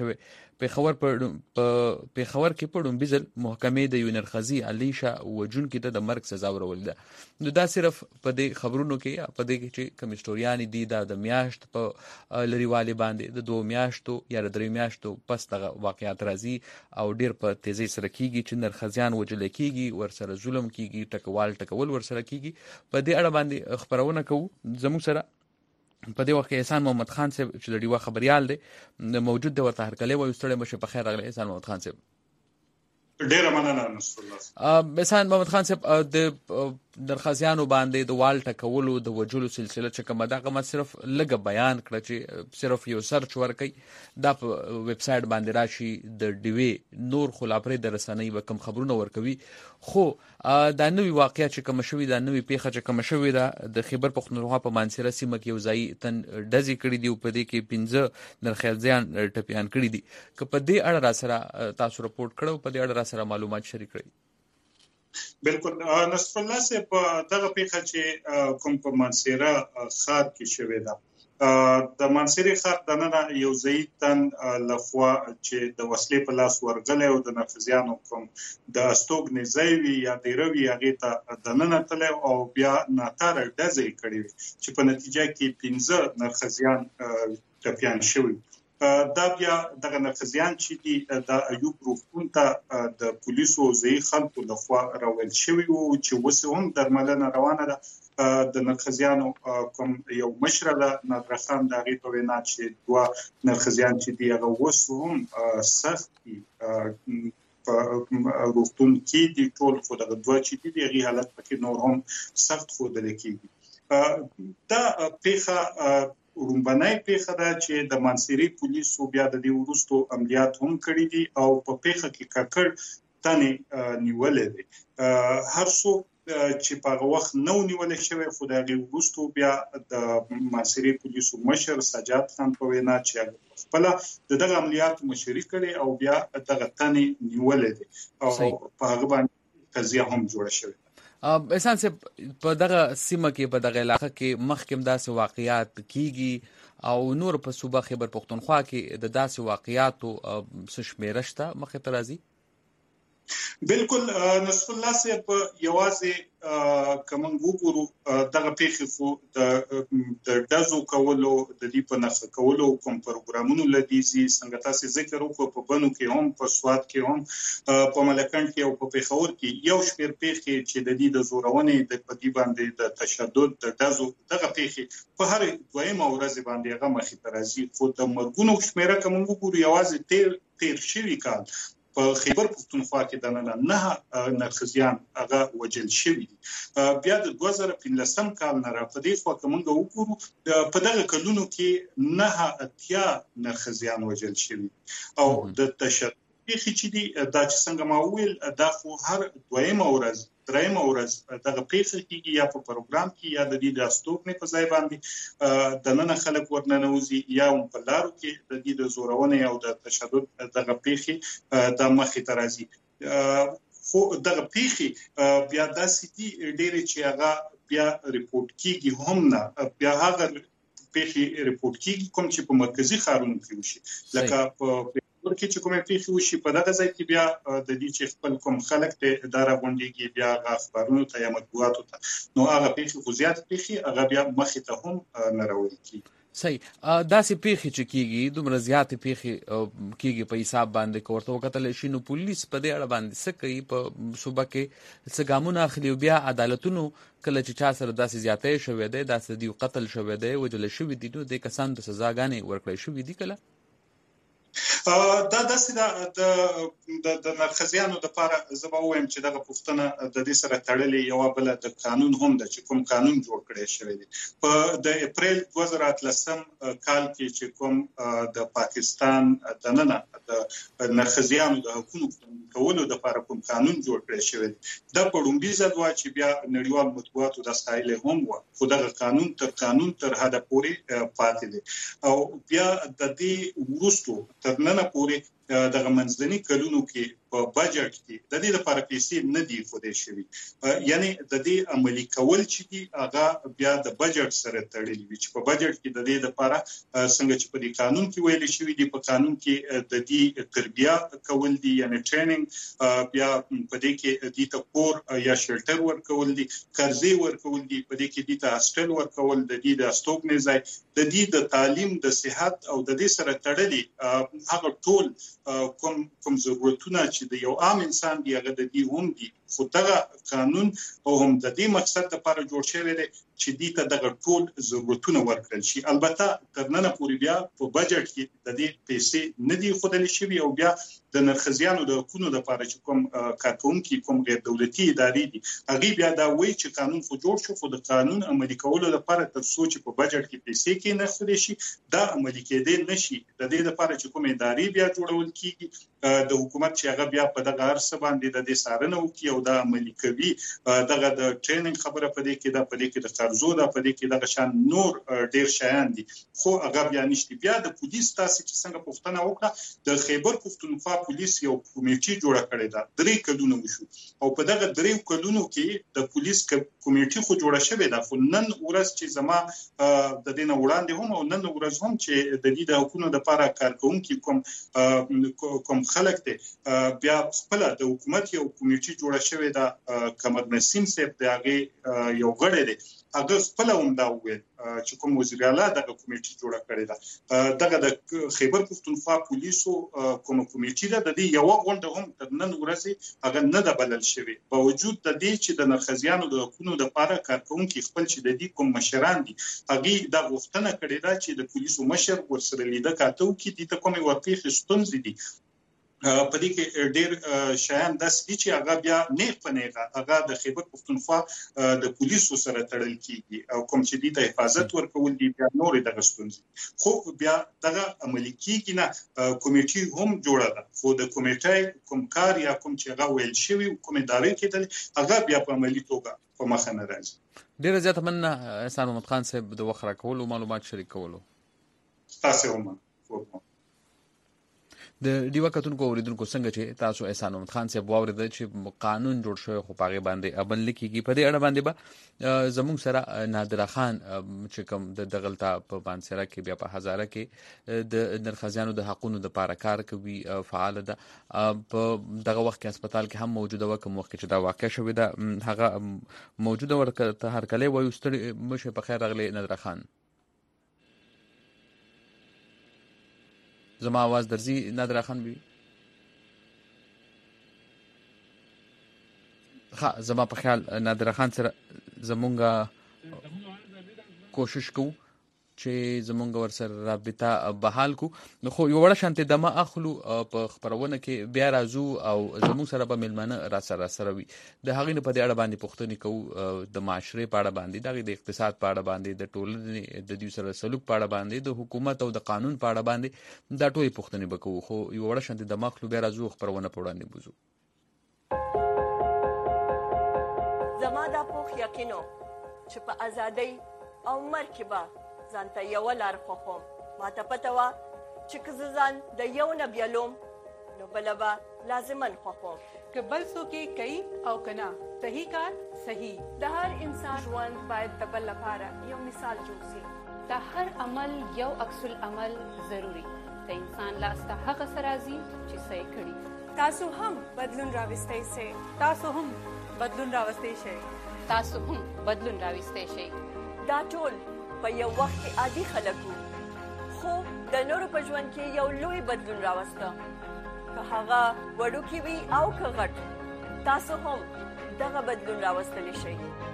شوی. پیښور په پیښور کې په ډومبي ځل محکمې د یو نرښځي علیشه وژونکي ته د مرګ سزا ورولې ده. نو دا صرف په دې خبرونو کې په دې کې چې کوم سټوریانې دي دا د میاشت په لرېوالي باندې د دوه میاشتو یا د درې میاشتو پس دغه واقعیات راځي او ډېر په تیزۍ سره کېږي چې نرښځیان وژل کېږي، ورسره ظلم کېږي، ټکوال ټکول ورسره کېږي. په دې اړه باندې خپرونه کوو. زموږ سره په دې وخت کې احسان محمد خان صاحب چې د ډیوه خبريال دی موجود دی، ورته هرکلی وایو. ستړی مشه، په خیر راغلی احسان محمد خان صاحب. ډیره مننه نصر الله. احسان محمد خان صاحب د نرښځیانو باندې د وال ټکولو د وجلو سلسله چې کومه دغه ما صرف لږه بیان کړه چې صرف یو سرچ ورکړي دا په ویب سایټ باندې راشي د ډیوی نور خلافري د رسنۍ به کوم خبرونه ورکوي. خو دا نوې واقعیا چې کوم شوی دا نوې پیښه چې کوم شوی دا د خیبر پختونخوا په مانسیره سیمه کې یو ځای تن ډزې کړي دي او په دې کې پنځه نرښځیان ټپیان کړي دي. که په دې اړه را سره تاسو رپورټ کړو، په دې اړه را سره معلومات شریک کړئ. بالکل نصر الله صاحب، دغه پیښه چې کوم په مانسیره ښار کې شوې ده، د مانسیره ښار دننه یو ځای تن لخوا چې د وسلې په لاس ورغلی او د نرښځیانو کوم د استوګنې ځای وي یا دیره وي هغې ته دننه تللی او بیا ناکاره ډزې کړې وي چې په نتیجه کې پنځه نرښځیان ټپیان شوي. دا بیا دغه نرښځیان چې دي د ایوب روغتون ته د پولیسو او ځایي خلکو لخوا راوړل شوي وو چې اوس هم درملنه روانه ده. د نرښځیانو کوم یو مشره ده نادره خان، د هغې په وینا چې دوه نرښځیان چې دي هغه اوس هم سخت دي په روغتون کې دي ټول، خو دغه دوه چې دي د هغې حالت پکې نور هم سخت ښودلی کېږي. دا پیښه رومبنۍ پیښه ده چې د مانسیري پولیسو بیا د دې وروستو عملیات هم کړي دي او په پیښه کې ککړ تنې نیولې دي. هر څوک چې په هغه وخت نه و نیولې شوی، خو د هغې وروستو بیا د مانسیري پولیسو مشر سجاد خان په وینا چې خپله د دغه عملیاتو مشري کړې او بیا دغه تنې نیولې دي او په هغه باندې قضیه هم جوړه شوې. احسان صاحب، په دغه سیمه کې په دغه علاقه کې مخکې داسې واقعیات کیږي او نور په صوبه خیبر پختونخوا کې د داسې واقعیاتو څه شمېره شته مخې ته راځي؟ بالکل نصر الله صاحب، یوازې که موږ وګورو دغه پیښې خو د ډزو کولو د دې په نښه کولو کوم پروګرامونو لدیزي څنګه تاسې ذکر وکړو په بنو کې هم، په سوات کې هم، په ملکنډ کې او په پېښور کې یو شمېر پیښې چې د دې د زورونې د په دې باندې د تشدد د ډزو دغه پیښې په هر دویمه ورځ باندې هغه مخې ته راځي. خو د مرګونو شمېره که موږ وګورو یوازې تیر تیر شوي کال په خیبر پختونخوا کې دننه نه نرښځیان هغه وژل شوي دي. بیا د دوه زره پنځلسم کال نه را په دې خوا که موږ وګورو په دغه کلونو کې نهه اتیا نرښځیان وژل شوي او د تشدد پیښې چې دي دا چې څنګه ما وویل دا خو هر دویمه ورځ درېیمه ورځ دغه پیښه کېږي یا په پروګرام کې یا د دې د استوګنې په ځای باندې دننه خلک ورننوځي یا هم په لارو کې د دې د زورونې او د تشدد دغه پیښې د مخې ته راځي. خو دغه پیښې بیا داسې دي ډېرې چې هغه بیا ریپورټ کېږي هم نه، بیا هغه پیښې ریپورټ کېږي کوم چې په مرکزي ښارونو کې وشي، لکه په ورکه چې کومه پیښه وشي په دغه ځای کې بیا د دې چې خپل کوم خلک ته اداره غونډيږي بیا اخبارونو ته یا مطبوعاتو ته، نو هغه پیښه خو زیات پیښه هغه بیا مخې ته هم نه راوړل کیږي. صحیح. داسې پیښې چې کیږي دومره زیاتې پیښې کیږي په حساب باندې که ورته وکتل شي نو پولیس په دې اړه باندې څه کوي، په صوبه کې څه ګامونه اخلي او بیا عدالتونو کله چې چا سره داسې زیاتې شوې ده، داسې دی قتل شوې ده، وجل شوې دي، نو د کسانو ته سزاګانې ورکړې شوې دي کله دا داسې د د نرښځیانو دپاره زه به ووایم چې دغه پوښتنه د دې سره تړلې یوه بله د قانون هم ده چې کوم قانون جوړ کړی شوی دی. په د اپریل دوه زره اتلسم کال کې چې کوم د پاکستان دننه د نرښځیانو د حقونو کولو دپاره کوم قانون جوړ کړی شوی دی، دا په لومړي ځل وه چې بیا نړیوال مطبوعاتو دا ستایلې هم وه، خو دغه قانون تر قانون تر حده پورې پاتې دی او بیا د دې وروستو تر ننه پورې دغه منځني کلونو کې په بجټ کې د دې لپاره پیسې نه دي خو دې شوی یعنی د دې عملی کول چې دي هغه بیا د بجټ سره تړلي وي چې په بجټ کې د دې لپاره څنګه چې په دې قانون کې ویل شوی دی په قانون کې د دې تربیه کول دي یعنی ټریننګ بیا په دې کې د تکور یا شلټر ورکول دي قرضې ورکول دي په دې کې د هاستل ورکول د دې د استوګنې ځای د دې د تعلیم د صحت او د دې سره تړلي هغه ټول کوم کوم ضرورتونه چې د یو عام انسان دی هغه د دې هم دي خو دغه قانون او هم د دې مقصد لپاره جوړ شوی دی چې دې ته دغه ټول ضرورتونه ورکړل شي البته تر نن پورې بیا په بجټ کې د دې پیسې نه دي ښودل شوي او بیا د نرخزیانو د حقوقو لپاره چې کوم کارکونکي کوم غیر دولتي ادارې دي هغه بیا دا وایي چې قانون خو جوړ شو خو د قانون عملي کولو لپاره تر څو چې په بجټ کې پیسې کې نه خوري شي دا عملي کېدل نشي د دې لپاره چې کوم ادارې بیا جوړول کیږي د حکومت چې هغه بیا په دغه ارسه باندې د دې سارنه وکي او دا عملي کوي دغه د ټریننګ خبره په دې کې دا په دې کې د قرضو دا په دې کې دغه شان نور ډیر شیان دي خو هغه بیا نشته بیا د پولیس تاسو چې څنګه پوښتنه وکړه د خیبر پښتونخوا پولیس یو کمیټي جوړه کړې ده درې کلونه وشو او په دغه درې کلونو کې د پولیس کمیټي خو جوړه شوې ده خو نن ورځ چې زما د دې نه وړاندې هم او نن ورځ هم چې د دې د حکومت لپاره کارکونکي کوم کوم خلک ته بیا خپل د حکومت یو کمیټي جوړه شوې ده کمر نسیم صاحب د هغه یو غړی دی هغه خپل هم دا وویل چې کوم وزیر اعلی دغه کمیټي جوړه کړې ده دغه د خیبر پښتونخوا پولیسو کوم کمیټي ده د دې یو غونډه هم تر نن ورځې هغه نه ده بلل شوې باوجود د دې چې د نرخزیانو د حقوقو لپاره کارکونکي خپل چې د دې کوم مشران دي هغه دا غوښتنه کړې ده چې د پولیسو مشر ورسره لیده کاته وکړي د ته کومې ورپېښې ستونزې دي په دې کې ډېر شیان داسې دي چې هغه بیا نیغ په نیغه هغه د خیبر پښتونخوا د پولیسو سره تړل کیږي او کوم چې دې ته حفاظت ورکول دي بیا نورې دغه ستونزې خو بیا دغه عملي کیږي نه کمیټي هم جوړه ده خو د کمیټې کوم کار یا کوم چې هغه ویل شوی کوم ادارې کېدل هغه بیا په عملي توګه په مخه نه راځي ډېره زیاته مننه احسان محمد خان صاحب د وخت راکولو معلومات شریکولو تاسو هم د ډیوه کتونکو اوریدونکو څنګه چې تاسو احسان محمد خان صاحب واورید چې قانون جوړ شوی خو پاغه باندې عمل لیکيږي په دې اړه باندې به زموږ سره نادر خان چې کوم د دغلطه په بانسره کې بیا په هزاره کې د نرخزیانو د حقوقو د لپاره کار کوي فعال ده په دغه وخت کې هسپتال کې هم موجوده و کوم وخت چې دا واقع شوی ده هغه موجوده ورته هر کله وایو ستړي مشه په خیر راغلی نادر خان زما आवाज درځي نادر خان بي ها زما په خیال نادر خان سره زمونږه کوشش کوو چې زمونږ ور سره رابطه بحال کو نو خو یو وړه شانته دمه اخلو په خبرونه کې بیا راځو او زمونږ سره به ملمنه را سره سره وي د هغې نه په دې اړه باندې پوښتنې کوو د معاشري په اړه باندې دغه د اقتصاد په اړه باندې د ټولنې د دوی سره سلوک په اړه باندې د حکومت او د قانون په اړه باندې دا ټولې پوښتنې وکړو خو یو وړه شانته دمه اخلو بیا راځو خبرونه په وړاندې بوزو زما دا پوخ یقینو چې په ازادۍ او مرکبه ځانته یو لار خوخم ماته پته وه چې که زه ځان د یو نه بیلوم نو بله به لازمن خوخم که بل څوک یې کوي او که نه صحیح کار صحیح د هر انسان ژوند باید د بل لپاره یو مثال جوړ شي د هر عمل یو عکس العمل ضروري د انسان لاسته هغه څه راځي چې څه یې کړي تاسو هم بدلون راوستی شئ تاسو هم بدلون راوستی شئ تاسو هم بدلون راوستی شئ دا ټول په یو وخت کې عادي خلک وو خو د نورو په ژوند کې یو لوی بدلون راوسته که هغه وړوکی وي او که غټ تاسو هم دغه بدلون راوستلی شئ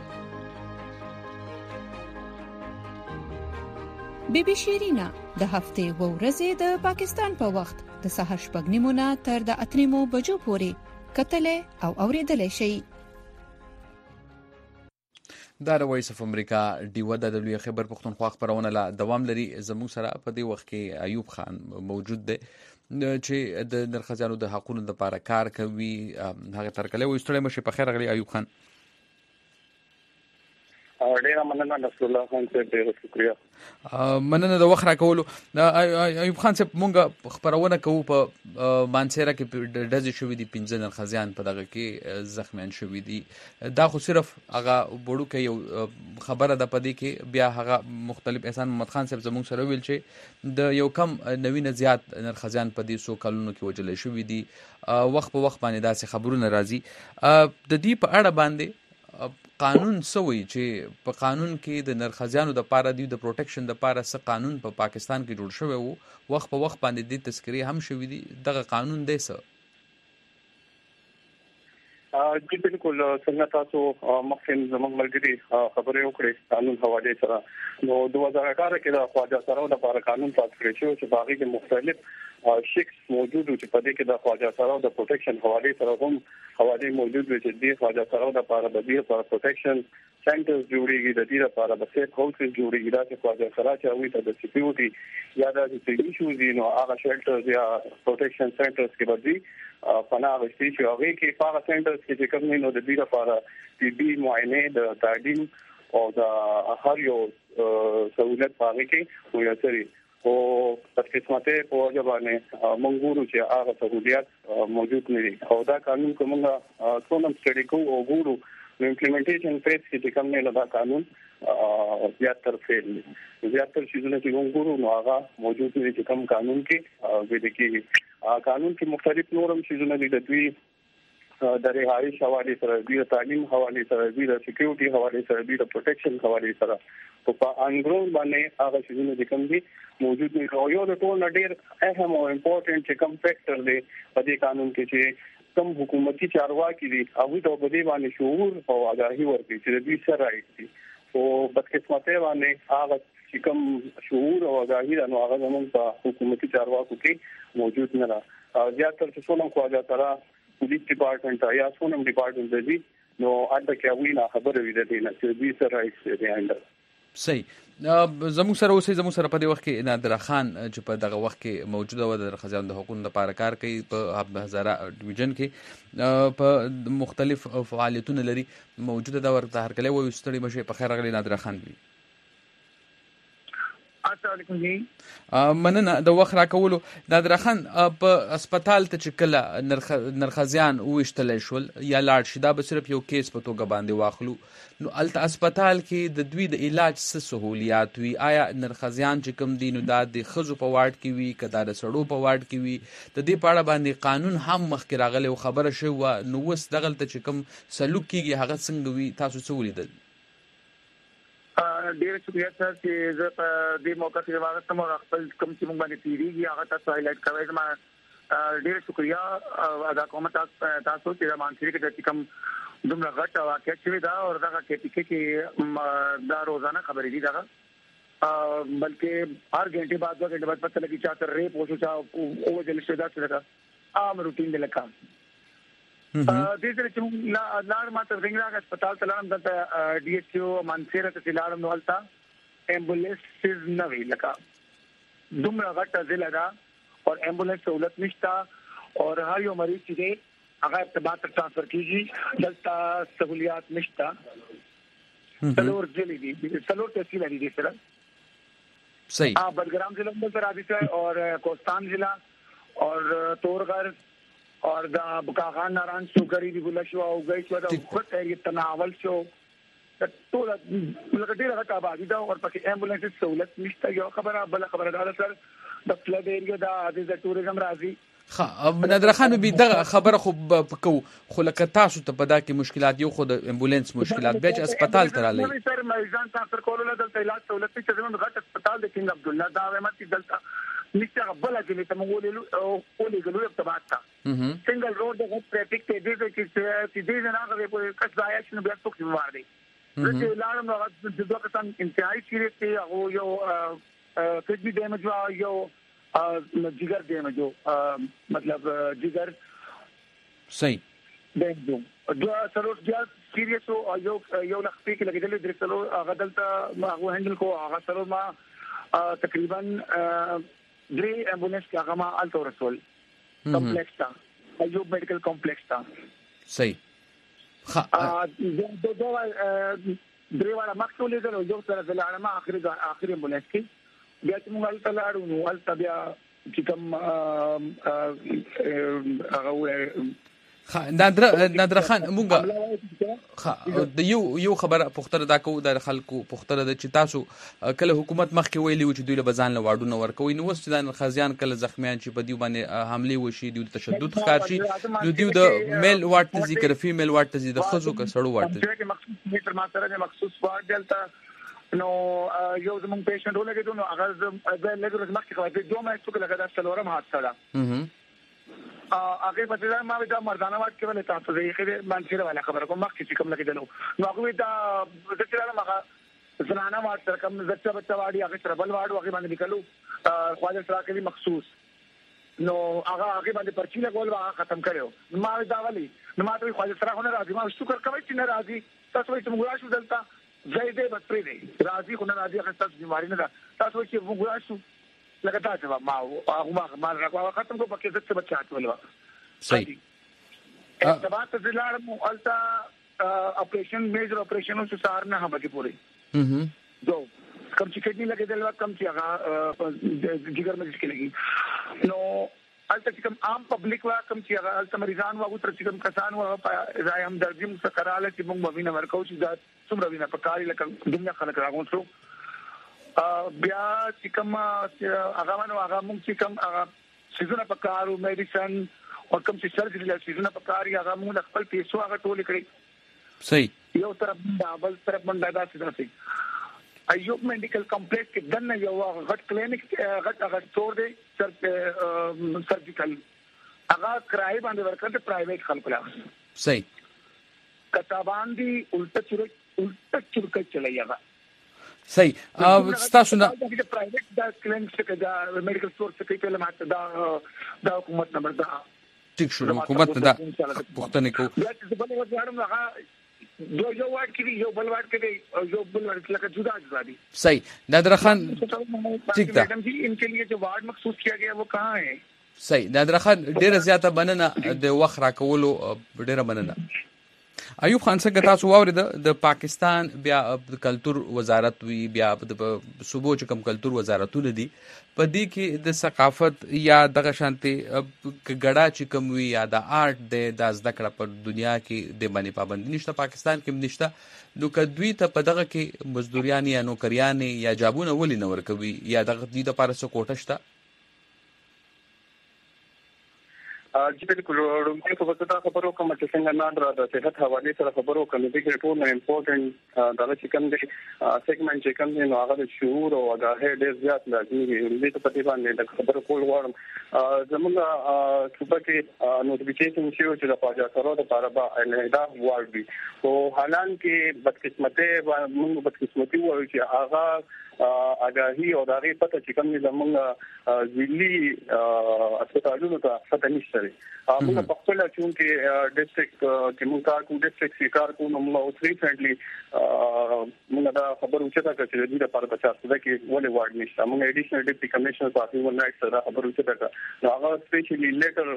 بی بی شیرینا د هفته و ورځې د پاکستان په وخت د سهار شپږ نیمو نه تر د اته نیمو بجو پورې کتلې او اوریدلې شئ دا د وایس اف امریکا ډیوه د لوی خبر پښتونخوا خبرونه لا دوام لري زموږ سره په دې وخت کې ایوب خان موجود دی چې د نرخزیانو د حقوقو لپاره کار کوي هغه تر کله وستړی مشه په خیر غلی ایوب خان ډیر مننه نصر الله خان صاحب، ډیر شکریہ. مننه د وخت راکولو. ایوب خان صاحب مونږ خبرونه کوو په مانسیره کې ډزې شوې دي، پنځه نرخزیان په دغه کې زخمیان شوي دي. دا خو صرف هغه وړوکی یو خبره ده، په دې کې بیا هغه مختلف احسان محمد خان صاحب زموږ سره ویل چې د یو کم نوي نه زیات نرخزیان په دې څو کلونو کې وژل شوي دي. وخت په وخت باندې داسې خبرونه راځي. د دې په اړه باندې قانون سوی چې په قانون کې د نرخزیانو د پاره دی د پروټیکشن د پاره څه قانون په پا پاکستان کې جوړ شوی وو، وخت په وخت باندې د تذکری هم شوی دی. دغه قانون دی څه؟ جی بالکل څنګه تاسو مخکې زموږ ملګري خبرې وکړې قانون حواله سره، نو دوه هزار اټھارہ کې د خواجه سراو د لپاره قانون پاس کړی شو چې باغی کې مختلف شیکس موجود چې په دې کې د خواجه سراو د پروټیکشن حواله سره هم حواله موجود وي چې د خواجه سراو د لپاره د دې لپاره پروټیکشن سنټرز جوړیږي، د دې لپاره د سیف هاوسز جوړیږي. دا چې خواجه سرا چې وي ته د سکیورټي یا د سکیورټي شوز دي، نو هغه شیلټرز یا پروټیکشن سنټرز کې بدوي پناه غوښتي چې هغه کې هغه سنټرز کې چې کوم نه د دې لپاره طبي معاینه د تعلیم او د هر یو سہولت هغه کې وي سری او په قسمته په ځبانه منګورو چې هغه سہولیات موجود نه دي. او دا قانون کومه څومره سټډي کوو او ګورو نو امپلیمنټیشن فیس کې کوم نه دا قانون زیاتره فیل زیاتره شیزونه چې ګورو نو هغه موجود نه دي چې کوم قانون کې ویل کېږي. قانون کې مختلف نورم شیزونه دي، د دوی د رهایش حواله سره، د تعلیم حواله سره، د سکیورټي حواله سره، د پروټیکشن حواله سره په انګرون باندې هغه شیزونه چې کوم دي موجود نه. او یو د ټول ډیر اهم او امپورټنت چې کوم فیکټر دی په دې قانون کې چې کوم حکومتي چارواکي دي هغه ته په دې باندې شعور او آگاهي ورکړي چې د دې سره راځي. او بدقسمته باندې هغه چې کوم شعور او آگاهي د نو هغه زموږ په حکومتي چارواکو کې موجود نه ده. زیاتره چې څونه خواجه سره پولیس ډپارټمنټ یا څونه ډپارټمنټ دی نو اته کې وینا خبره وی ده نه چې دې سره راځي دی انده. صحیح. زموږ سره اوسې زموږ سره په دې وخت کې نادر خان چې په دغه وخت کې موجوده و د خزان د حقوقو لپاره کار کوي په هزاره ډیویژن کې په مختلف فعالیتونه لري، موجوده دا ورته هر کله وي ستړي مشه. په خیر غلي نادر خان وي. السلام علیکم جی. مننه د وخت راکولو. نادر خان په هسپتال ته چې کله نرخزیان وشتل شول یا لاړ شي، دا به صرف یو کیس په توګه باندې واخلو، نو الته هسپتال کې د دوی د علاج څه سہولیات وي؟ آیا نرخزیان چې کوم دي نو دا د خزو په واټ کې وي کدا د سړو په واټ کې وي؟ د دې په اړه باندې قانون هم مخکې راغلی او خبره شوه، نو اوس دغلته چې کوم سلوک کیږي هغه څنګه وي؟ تاسو څه ولیدل؟ ډیر شکریہ سر چې زه په دې موقع کې واغستم او خپل کوم چې موږ باندې تیریږي هغه تاسو هایلایټ کوئ. ما ډیر شکریہ ادا کوم تاسو تاسو چې مانسری کې چې کوم دومره غټه واقعیت شوی دا او دا کې کې دا روزانه خبرې دي دا بلکې هر غنټه بعد دوه غنټه بعد پته لګی چې تر ریپ وشو چې او جل شي دا څه عام روټین دی لکه دې سره چې لا لار ماته څنګه هسپتال تلام د ډي ایچ او مانسره ته لارم نوالتا ایمبولانس نه وی لکه دومره غټه ضلع دا اور ایمبولانس سہولت نشتا اور هر یو مریض چې هغه ارتباط ټرانسفر کیږي دلته سہولیات نشتا. څلور ضلع دي، څلور تحصیل دي سره. صحیح. हाँ बडग्राम जिला में सर आदित्य और कोस्तान जिला और तोरगढ़ और द बुकाखान नारायण शो करीबी बुलशो او گئی شو دا خود یې تناول شو ټول لکه ډیره غټه آبادی دا او پکې امبولانس سہولت نشته. یو خبره بل خبره دا سر د فلډ ایریا دا د ټوریزم راځي. خا نادر خان به دغه خبره خو کو خو لکه تاسو ته په دا کې مشکلات یو خو د امبولانس مشکلات به چې هسپتال ته راځي سر مریضان ترانسفر کولو دلته علاج سہولت چې زموږ غټ هسپتال د کینګ عبد الله دا وایم چې دلته نشته بل چې ته مونږ او ولې ګلو په باتا سنگل روډ د ټریفیک ته دې چې چې دې نه هغه په کس ځای شنو بیا څوک بیمار دي چې لاړم نو د دوه کسان انتهایی سیریس دی او یو کډنی ډیمیج وا یو جگر ډیمیج مطلب جگر صحیح دغه دوه سلوټ بیا سیریس او یو یو لخت کې لګیدل درې سلو هغه دلته ما هغه هندل کو هغه سلو ما تقریبا درې امبولانس کې هغه ما الته رسول کمپلیکس تا ایوب میډیکل کمپلیکس تا صحیح. ا دو دو درې واړه مخکې ولیدل او یو سره د لاړم اخري اخري امبولانس کې بیا چې موږ هلته لاړو نو هلته بیا چې کوم هغه نادر نادر خان مونږه د یو یو خبره پختره دا کو د خلکو پختره د چې تاسو کله حکومت مخکې ویلي و چې دوی له بزان له واډونه ورکوي نو وس چې د خازیان کله زخمیان چې په دیو باندې حمله وشي دوی تشدد ښکار شي نو دوی د میل واټ ذکر فیمیل واټ د خزو کا سړو واټ مخصوص میټر ماتره مخصوص واټ دلته نو یو زمون پیشنټ ولګیدو نو هغه د لګرز مخکې خو د دوه مې څوک لګا د څلورم حادثه ده هغه په ځای ما دا مردانه واټ کې ولې تاسو زه یې باندې ولا خبره کوم مخکې چې کوم لګیدلو نو هغه دا د چلانه مغه زنانه واټ سره کوم زچا بچا واډي هغه سره بل واډ هغه باندې نکلو خواجه سره کې مخصوص نو هغه هغه باندې پرچی لګول هغه ختم کړو ما دا ولي نو ما ته خواجه سره نه راځي ما شکر کوي چې نه راځي تاسو چې موږ راشو دلته زیاده بسپری دی راځي خو نه راځي هغه تاسو بیماری نه ده تاسو چې موږ راشو لکه تاسو ما هغه ما راغوا ختم کو پکې څه بچا ټول صحیح ارتباط ضلع مو التا اپریشن میجر اپریشن او سار نه هم کې پوری هم دو کم چې کډنی لګې دلوا کم چې هغه جګر مې کې لګي نو الته چې کوم عام پبلک وا کم چې هغه الته مریضان واغو تر چې کوم کسان وا راي هم درځي مسکراله چې موږ وینه ورکو چې دا څومره وینه په کاری لکه دنیا خلک راغونسو بیا چې کوم هغه نو هغه موږ چې کوم هغه سيزونه په کارو میډیسن او کوم چې سرجری له سيزونه په کاری هغه موږ خپل پیسو هغه ټول کړی صحیح یو طرف دا بل طرف باندې دا څه څه ایوب میډیکل کمپلیکس کې دنه یو غټ کلینیک غټ هغه سٹور دی سرجیکل هغه کرای باندې ورکړل پرایویټ خلکو لا صحیح کتابان دي الټه چور الټه چورکه چلای هغه صحیح تاسو نه پرایویټ دا کلینیک څخه دا میډیکل سٹور څخه په لمات دا دا حکومت نمبر دا ټیک شو حکومت دا پښتنه کو دو یو واټ کې یو بل واټ کې یو بل واټ لکه جدا جدا دي صحیح نادر خان ٹھیک ده میڈم جی ان کے لیے جو وارڈ مخصوص کیا گیا وہ کہاں ہے صحیح نادر خان ډیره زیاته بننه د وخت راکولو ډیره بننه ایوب خان څنګه تاسو واورید د پاکستان بیا د کلچر وزارت وی بیا د صوبو چکم کلچر وزارتونه دي په دې کې د ثقافت یا دغه شانتي ګډا چکم وی یا د آرټ د داس دکړه په دنیا کې د باندې پابند نشته پاکستان کې نشته نو کدوی ته په دغه کې مزدوریان یا نوکریان یا جابونه ولې نه ورکوي یا دغه دې د پاره څه کوټه شته چې بالکل رومي په وستا خبرو کوم چې څنګه نه راځي د صحت حواله سره خبرو کوم چې ټول نه امپورټنت دا چې کوم دي سیګمنټ چې کوم نو هغه د شعور او د هډ زیات لازمي دي دې په دې باندې د خبرو کول غواړم زموږ صوبه کې نوټیفیکیشن شو چې د پاجا سره د طالبا انهدا وارد دي او حالان کې بدقسمتي موږ بدقسمتي وایو چې هغه اګاهي او دغه پته چې کوم زمونږ ځلي اسپیټالونو ته پته نشته موږ په خپل چون کې ډیسټریکټ کې موږ کار کوو ډیسټریکټ کې کار کوو نو موږ ریسنټلی موږ دا خبر اوچته کړه چې د دې لپاره په چارڅ کې ولې وارد نشته موږ اډیشنل ډیپټي کمشنر په هیومن رائټس سره خبر اوچته کړه نو هغه سپیشلی لیټر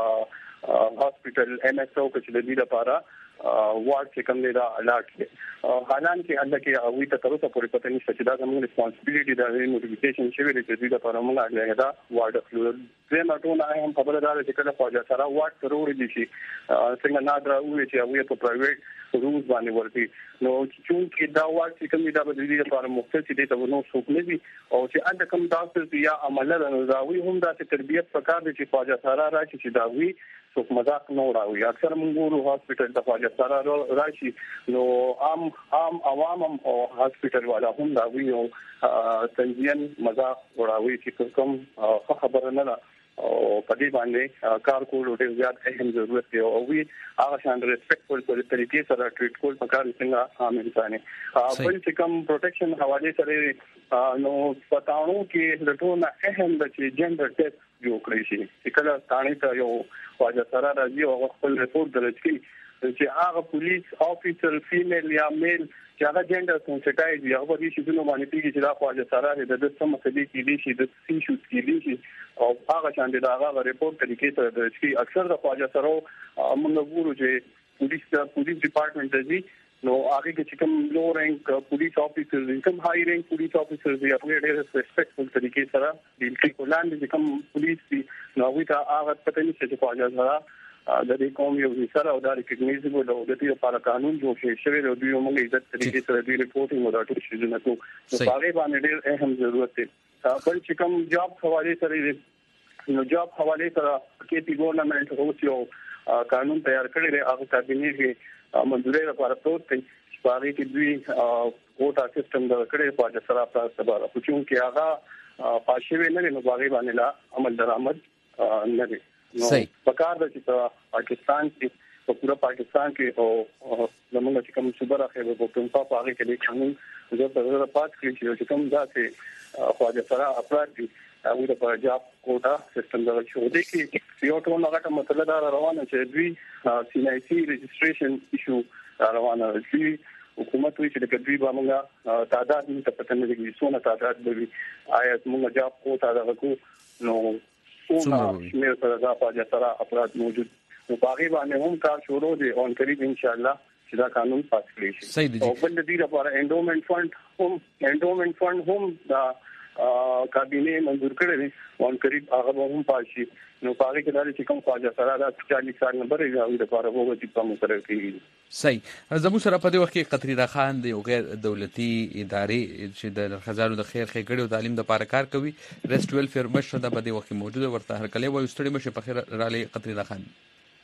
هاسپټل ام اس او کې د دې لپاره وارد چې کوم دی دا الارټ دی حالان کې الله کې اوی ته تر اوسه پورې پته نشته چې دا زموږ ریسپانسیبিলিټي دا نوټیفیکیشن شوی دی چې دا لپاره موږ اړ دا وارد خلو زه نه ټول هم خبره ده چې کله فوجا سره وارد ضروري دي چې څنګه نادر وی چې اوی په پرایویټ روز باندې ورتي نو چې چې دا وارد چې کوم دا د دې لپاره مختص دي ته نو څوک نه دي او چې اند کوم تاسو یا عمل نه راوي هم دا چې تربيت پکار دي چې فوجا سره راشي چې دا وی څوک مذاق نه وراوي اکثر موږ ګورو هاسپټل د فوجا سره راشي نو عام عام عوام او هاسپټل والا هم دا وی او تنظیم مذاق وراوي چې کوم خبره نه ده او په دې باندې کار کول ډېر زیات اهم ضرورت دی او وی هغه شان ریسپیکټفل په طریقې سره ټریټ کول پکار څنګه عام انساني بل چې کوم پروټیکشن حواله سره نو پتاونو کې د ټول اهم د چې جندر ټیسټ جوړ کړی شي چې کله ثاني ته یو واجب سره راځي او خپل ریپورت درج کړي چې هغه پولیس افیسر فیمیل یا میل چې هغه جندر سنسټایز یا هغه دي چې نو باندې پیږي چې دا واجب سره د د سم مسلې کې دي چې د سیشوز کې دي او هغه شان دي دا هغه ریپورت طریقې سره درج کړي اکثر د واجب سره موږ ګورو چې پولیس پولیس ډپارټمنټ دی نو هغه چې کوم لو رینک پولیس افیسرز کوم های رینک پولیس افیسرز دی هغه ډېر ریسپیکټفل طریقې سره د کلیکولان د کوم پولیس دی نو وی ته هغه پته نشي چې په اجازه سره د دې کوم یو سره او د ریکګنایزبل او د دې لپاره قانون جوړ شوی دی او دوی موږ عزت طریقې سره د ریپورټینګ او د ټول شي نه کوو نو هغه باندې ډېر اهم ضرورت دی بل چې کوم جاب حواله سره نو جاب حواله سره کې پی ګورنمنت اوسو قانون تیار کړی دی هغه کابینه کې منځوري لپاره پروت دی چې هغه کې دوی کوټا سیستم د کړي په اجازه سره تاسو به راځو چې هغه پاشوي نه نو هغه باندې لا عمل درآمد نه دی نو پکار د چې پاکستان کې په پورا پاکستان کې او زموږ چې کوم صوبه راخې په کوم په هغه کې د قانون د ضرورت پات کړی چې کوم ځکه خو اجازه سره افراد دي هغه د پنجاب کوټا سیستم د شو دی کې یو ټول هغه مسله دا روانه چې دوی سی آی سی رجستریشن ایشو روانه دي حکومت وی چې د دوی باندې تعداد نه پته نه لګي څونه تعداد دی آیا موږ جاب کوټا دا کو نو څونه شمیر سره دا په سره افراد موجود نو باغی باندې هم کار شروع دی اون قریب ان شاء الله چې دا قانون پاس کړي شي او بل د دې لپاره انډومنت فند هم انډومنت فند هم دا کابینه منظور کړی دی اون قریب هغه هم پاشي نو پاره کې دا چې کوم فاجعه سره دا چالیس سال نمبر یې د لپاره وګورئ چې کوم سره کیږي صحیح زمو سره په دې وخت کې قطری را خان دی او غیر دولتي ادارې چې د خزانو د خیر خېګړې او تعلیم د لپاره کار کوي ریسټ ویلفیر مشر د په دې وخت کې موجود ورته هر کله وایي ستړي مشه په خیر را لې قطری را خان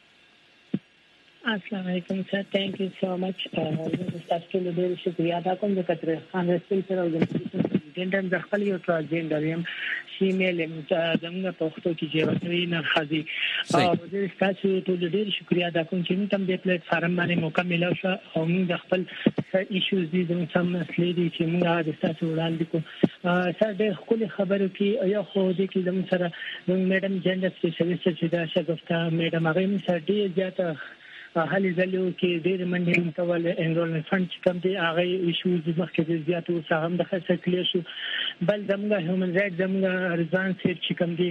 السلام علیکم سر تھینک یو سو مچ تاسو ته ډېر شکریہ ادا کوم د قطر خان رسول سره ورګندم د خپل یو ترانسجنډر یم فیمیل یم زموږ په وختو کې چې ورته نه خازي او د تاسو ته ډېر شکریہ ادا کوم چې موږ د پلیټ فارم باندې موقع ملو شو او موږ د خپل ایشوز دي زموږ سم مسلې دي چې موږ د تاسو وړاندې کوو سر ډېر خولي خبرو کې یو خو د کې زموږ سره میډم جنډر سپیشلیست چې دا شګفتا میډم هغه مې سر ډېر زیاته حالي زلو کې ډېر منډې متول انرولمنت فند چې کوم دی هغه ایشوز مخکې زیاتو څه هم د خاصه کلی شو بل زموږ هیومن رائټ زموږ رضوان سیر چې کوم دی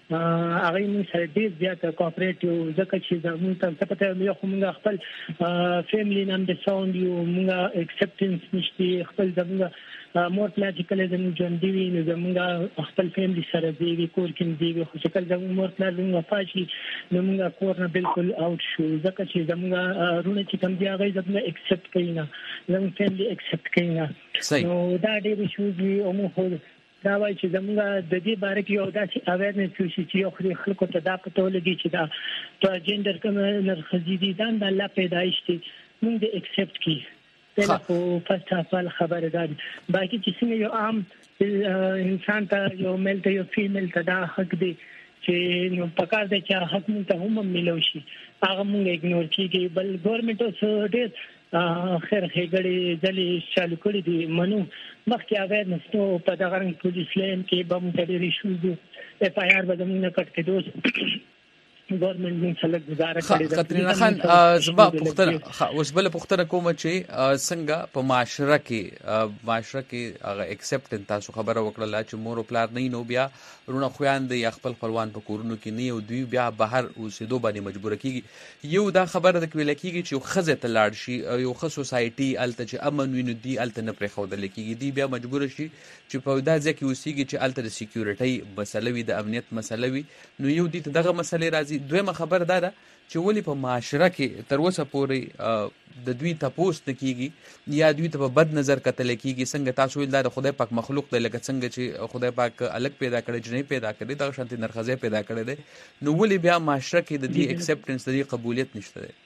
هغه موږ سره ډېر زیاته کوآپریټیو ځکه چې زموږ ته پته یو خو موږ خپل فیملی نام د ساوند یو موږ اکسپټنس نشته خپل زموږ مور پلاټیکل زموږ ژوند دی نو زموږ خپل فیملی سره دی کور کې دی خو چې کله زموږ مور پلاټ موږ فاشي نو موږ کور نه بالکل اوټ شو ځکه چې زموږ رونه چې کوم دی هغه زموږ اکسپټ کوي نه زموږ فیملی اکسپټ کوي نه نو دا ډېر شو دی او موږ دا وایي چې زموږ د دې باره کې یو داسې اویرنس وشي چې یو خلکو ته دا پته ولګي چې دا ترانسجنډر کوم نرخصي دي دا د الله پیدایش دي موږ د اکسپټ کی دا خو فرست اف ال خبره ده باقي چې څنګه یو عام انسان ته یو میل ته یو فیمیل ته دا حق دی چې نو پکار دی چې حق مونږ ته هم ملو شي هغه مونږ اګنور کیږي بل ګورنمنت اوس ډېر خیر خېګړې ځلې چالو کړې دي منو مخکې هغه نستو په دغه رنګ پولیس لین کې به موږ ډېر ایشوز دي اف آی آر به موږ نه کټ کېدو ګورنمنت موږ سره گزاره کړې ده قطرینا خان زما پختنه اوس بل پختنه کوم چې څنګه په معاشره کې معاشره کې هغه اکسپټ تاسو خبره وکړه چې مور او پلار نه نو بیا رونه خويند یا خپل خپلوان په کورونو کې نه او دوی بیا بهر اوسېدو باندې مجبور کیږي یو دا خبره د کوي لکېږي چې یو خزه ته لاړ شي یو خص سوسايټي الته چې امن ویني دی الته نه پرې خو د لکېږي دی بیا مجبور شي چې په دا ځکه اوسېږي چې الته د سکیورټي مسله وي د امنیت مسله وي نو یو دي دغه مسلې راځي دویمه خبر دا ده چې ولې په معاشره کې تر اوسه پورې د دوی تپوس نه کیږي یا دوی ته په بد نظر کتل کیږي څنګه تاسو ول د خدای پاک مخلوق دی لکه څنګه چې خدای پاک الګ پیدا کړی جنې پیدا کړی دا شانتي نرخزه پیدا کړی دی نو ولې بیا معاشره کې د دې اکسپټنس د دې قبولیت نشته دی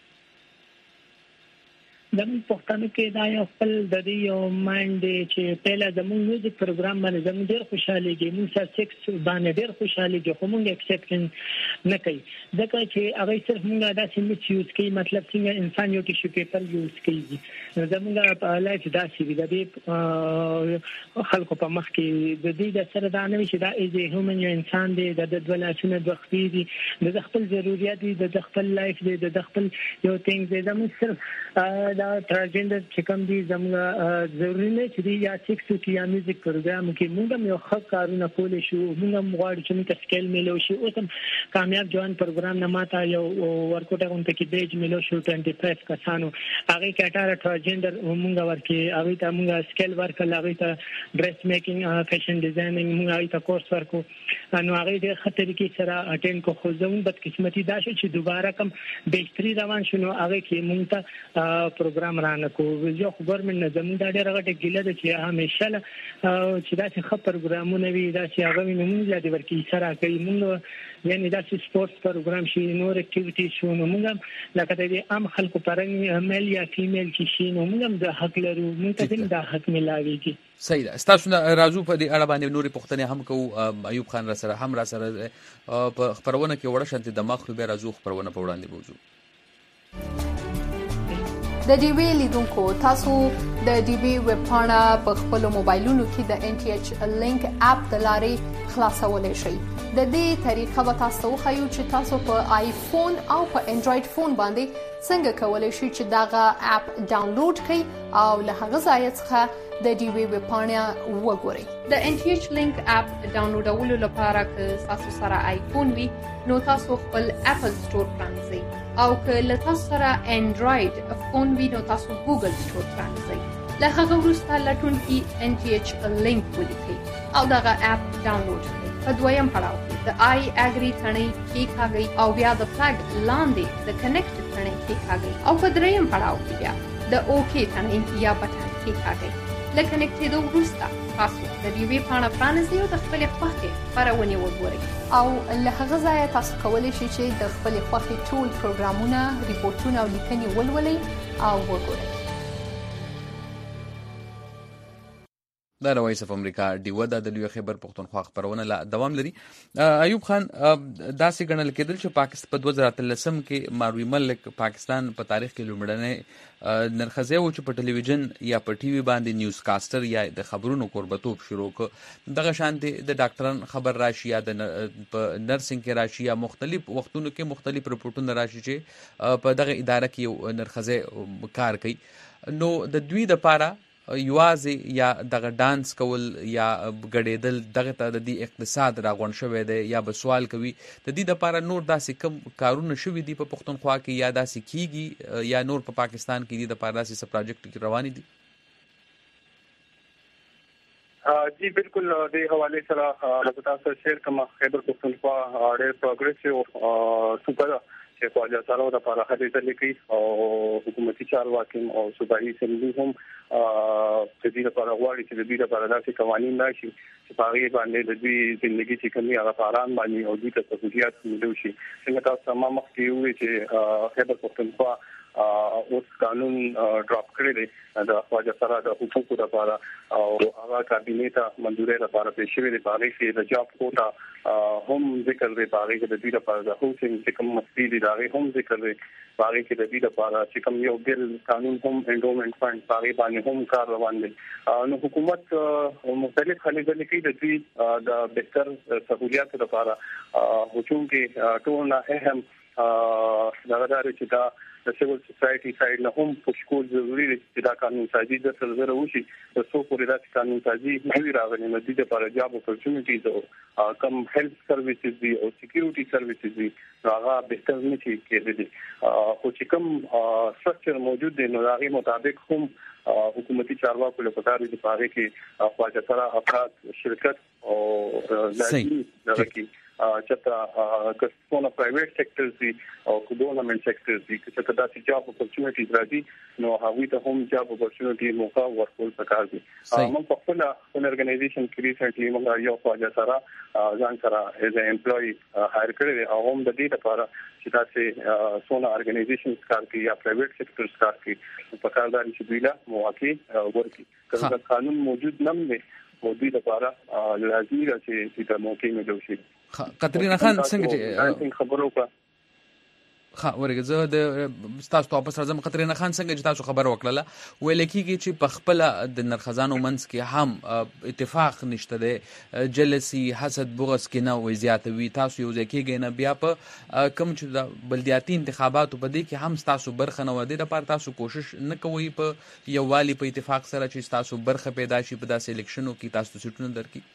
زموږ پښتنو کې دا یو خپل د دې یو مایند چې پهلا زموږ میوزیک پروګرام باندې زموږ ډېر خوشاله دي موږ سره سیکس باندې ډېر خوشاله دي خو موږ اکسپټنس نه کوي ځکه چې هغه صرف موږ دا سیمه یوز کوي مطلب څنګه انسان یو ټیشو پیپر یوز کوي زموږ په لایف دا چې د دې خلکو په مخ کې د دې د سره دا نه چې دا ایز هیومن یو انسان دی د د ولاسونه د خپل دي د خپل ضرورت دي د خپل لایف دی د خپل یو ثینګ دی زموږ صرف دا ترانسجندر چې کوم دي زموږ ضروري نه چې یا سیکس کې یا میوزیک پروګرام کې موږ هم یو ښه کارونه کولای شو موږ هم غواړو چې موږ سکیل ملو شي اوس هم کامیاب جوان پروګرام نه ماته یو ورکوټه غونډه کې بیج ملو شو ټوئنټي فایو کسانو هغه کې اټاره ترانسجندر موږ ورکې هغه ته موږ سکیل ورکړل هغه ته ډریس میکینګ فیشن ډیزاینینګ موږ هغه ته کورس ورکو نو هغه د خطر کې سره اټین کو خو زموږ بدقسمتي دا چې دوباره کوم بیستري روان شنو هغه کې موږ ته پروګرام رانه کو یو خبرمن نه زموږ د ډېر غټه ګیله ده چې همیشه چې دا چې خپ پروګرامونه وي دا چې هغه موږ زیات ورکی سره کوي موږ یعنی دا چې سپورت پروګرام شي نور اکټیویټی شو نو موږ لکه د عام خلکو پرنګ میل یا فیمیل کې شي نو موږ د حق لرو موږ ته د حق ملاويږي. صحیح ده. تاسو نه راځو په دې اړه باندې نورې پوښتنې هم کوو. ایوب خان را سره هم را سره په خبرونه کې وړه شانتي د مخ به راځو خبرونه په وړاندې بوزو. د ډي وی لیدونکو تاسو د ډي وی ویب پاڼه په خپل موبایلونو کې د ان ټي ایچ لینک اپ د لارې خلاصولای شئ. د دې طریقه به تاسو وښیو چې تاسو په آیفون او په انډراید فون باندې څنګه کولای شئ چې داغه اپ ډاونلوډ کړئ او له هغه ځای څخه د ډي وی ویب پاڼه وګورئ. د ان ټي ایچ لینک اپ ډاونلوډولو لپاره که تاسو سره آیفون وي نو تاسو خپل اپل سٹور پرانځئ او که له تاسو سره انډراید فون وي نو تاسو ګوګل سٹور پرانځئ. له هغه وروسته لټون کې ان ټي ایچ لینک ولیکئ او دغه اپ ډاونلوډ کړئ. په دویم پړاو کې د آی اګری ثنې کېکاږئ او بیا د فلګ لاندې د کنیکټ ثنې کېکاږئ او په دریم پړاو کې بیا د اوکی ثنې یا بټن کېکاږئ. له کنیکټېدو وروسته تاسو د ډي وی پاڼه پرانیزئ او د خپلې خوښې خپرونې وګورئ او له هغه ځایه تاسو کولی شئ چې د خپلې خوښې ټول پروګرامونه ریپورټونه او لیکنې ولولئ او وګورئ. دا د وایس اف امریکا ډیوه د لوی خبر پښتونخوا خبرونه لا دوام لري. ایوب خان داسې ګڼل کېدل چې پاکستان په دوه زره اتلسم کې ماروي ملک پاکستان په تاریخ کې لومړنی نرخزه و چې په ټلویزیون یا په ټي وي باندې نیوز کاستر یا د خبرونو کوربتوب شروع کړ. دغه شانتي د ډاکټران خبر راشي یا د نرسنګ کې راشي یا مختلف وختونو کې مختلف رپورټونه راشي چې په دغه اداره کې نرخزه کار کوي. نو د دوی د پاره یوازې یا دغه ډانس کول یا ګډېدل دغه ته د دې اقتصاد راغون شوی دی یا به سوال کوي د دې لپاره نور داسې کم کارونه شوي دي په پښتونخوا کې یا داسې کیږي یا نور په پاکستان کې دي د لپاره داسې څه پروجیکټ رواني دي؟ جی بالکل د حواله سره د تاسو شیر کوم خیبر پښتونخوا ډېر پروګریسیو سوپر چې خواجه سره د لپاره هڅه لیکي او حکومتي چارواکي او صوبایي سمندي هم د دې لپاره غواړي چې د دې لپاره داسې قوانين راشي چې په هغه باندې د دې ژوندۍ چې کومي هغه پاران باندې او د تفصیلات ملو شي. څنګه تاسو تمام مخکې وي چې خیبر پښتونخوا اوس قانون ډراپ کړی دی د خواجه سره د حقوقو لپاره او هغه کابینه ته منځوري لپاره پیښ شوی دی. په هغه کې د جاب کوټا هم ذکر دی، په هغه کې د دې لپاره د هاوسینګ چې کوم مسئلې دي دا هم ذکر دی، په هغه کې د دې لپاره چې کوم یو بل قانون هم انډومنټ فند په هغه باندې هم کار روان دی. نو حکومت مختلف خلک د لیکي د دې د بهتر سہولیات لپاره هڅون کې ټول نه اهم دغه دار چې دا د سیول سوسایټي سایډ نه هم پښکول ضروري دی چې دا قانون سازي د سره وشي. د څو پورې دا قانون سازي نه راغلي نو د دې لپاره جاب اپورچونټیز او کم هیلث سرویسز دي او سکیورټي سرویسز دي هغه بهتر نه شي کېدلی. خو چې کوم سټرکچر موجود دی نو هغه مطابق هم حکومتي چارواکو له پاره دي په هغه کې خواجه سره افراد شرکت او ځانګړي دغه کې چاته کسونه پرایویټ سېکټرز دي او ګورنمنت سېکټرز دي چې دا چې جاب اپورچونټیز راځي نو هغه ته هم جاب اپورچونټي موقع ورکول پکار دي. موږ په خپل خپل ارګنایزیشن کې ریسنټلی موږ یو خواجه سره ځان سره ایز ا امپلوي هایر کړی او هم د دې لپاره چې تاسو سونه ارګنایزیشن کار کوي یا پرایویټ سېکټرز کار کوي په کار داري چې دوی لا مواقع ورکړي. کله قانون موجود نه وي او دوی لپاره لازمي ده چې د موقع ملو شي. قطرینه خان څنګه چې خبرو کا ها ورګه زه د تاسو ته واپس راځم. قطرینه خان څنګه چې تاسو خبر وکړله ویل کېږي چې په خپل د نرخزانو منځ کې هم اتفاق نشته دی، جلسي حسد بغض کې نه وي زیاتوي. تاسو یو ځای کېږئ نه بیا په کوم چې د بلدیاتي انتخاباتو په دې کې هم ستاسو برخه نه وه، دې لپاره تاسو کوشش نه کوئ په یووالي په اتفاق سره چې ستاسو برخه پیدا شي په داسې الیکشنو کې تاسو سیټونه درکړي؟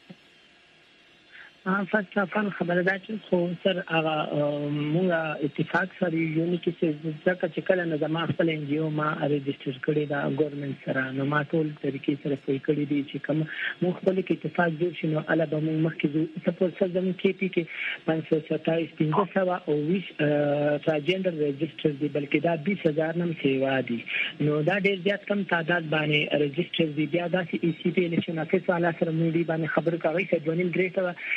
فرست اف ال خبره ده چې خو سر هغه موږ اتفاق سره یو نه کې ځکه چې کله نه زما خپل ان جی او ما ريجستر کړی دا ګورنمنت سره، نو ما ټول طریقې سره پوي کړی دي چې کوم موږ خپل کې اتفاق جوړ شي نو اله به موږ مخکې سپورټ سره زموږ کې پی کې پنځه سوه ستایس پنځه سوه او ویش تراجندر ريجستر دي، بلکې دا بیس هزار نم سیوا دي، نو دا ډیر زیات کم تعداد باندې ريجستر دي. بیا دا ای سی پی الیکشن افیس والا سره موږ دی باندې خبر کوي چې دونیم درې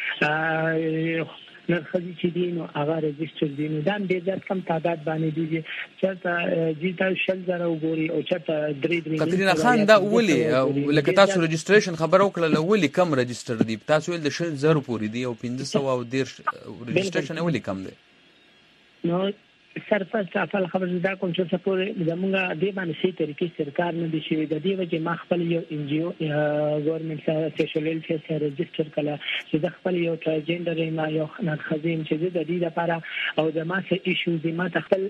نرخزي چې دي نو هغه ريجستر دي، نو دا ډېر زیات کم تعداد باندې دي چې چېرته جیتا شل زره وګوري او چېرته درې درې. قطرینه خان دا ولې لکه تاسو ريجستریشن خبر وکړله ولې کم ريجستر دي؟ تاسو ویل د شل زره پورې دي او پنځه سوه او دېرش ريجستریشن ولې کم دی؟ نو سرپرست افل خبر زده کوم چې سپورې زمونږ دې باندې سي طریقې سرکار نه دي شوی، د دې وجه ما خپل یو ان جی او ګورنمنت سره سوشل ویلفیر سره ريجستر کړه چې د خپل یو تراجندر ما یو نرخزیم چې د دې لپاره او د ما سه ایشو د ما خپل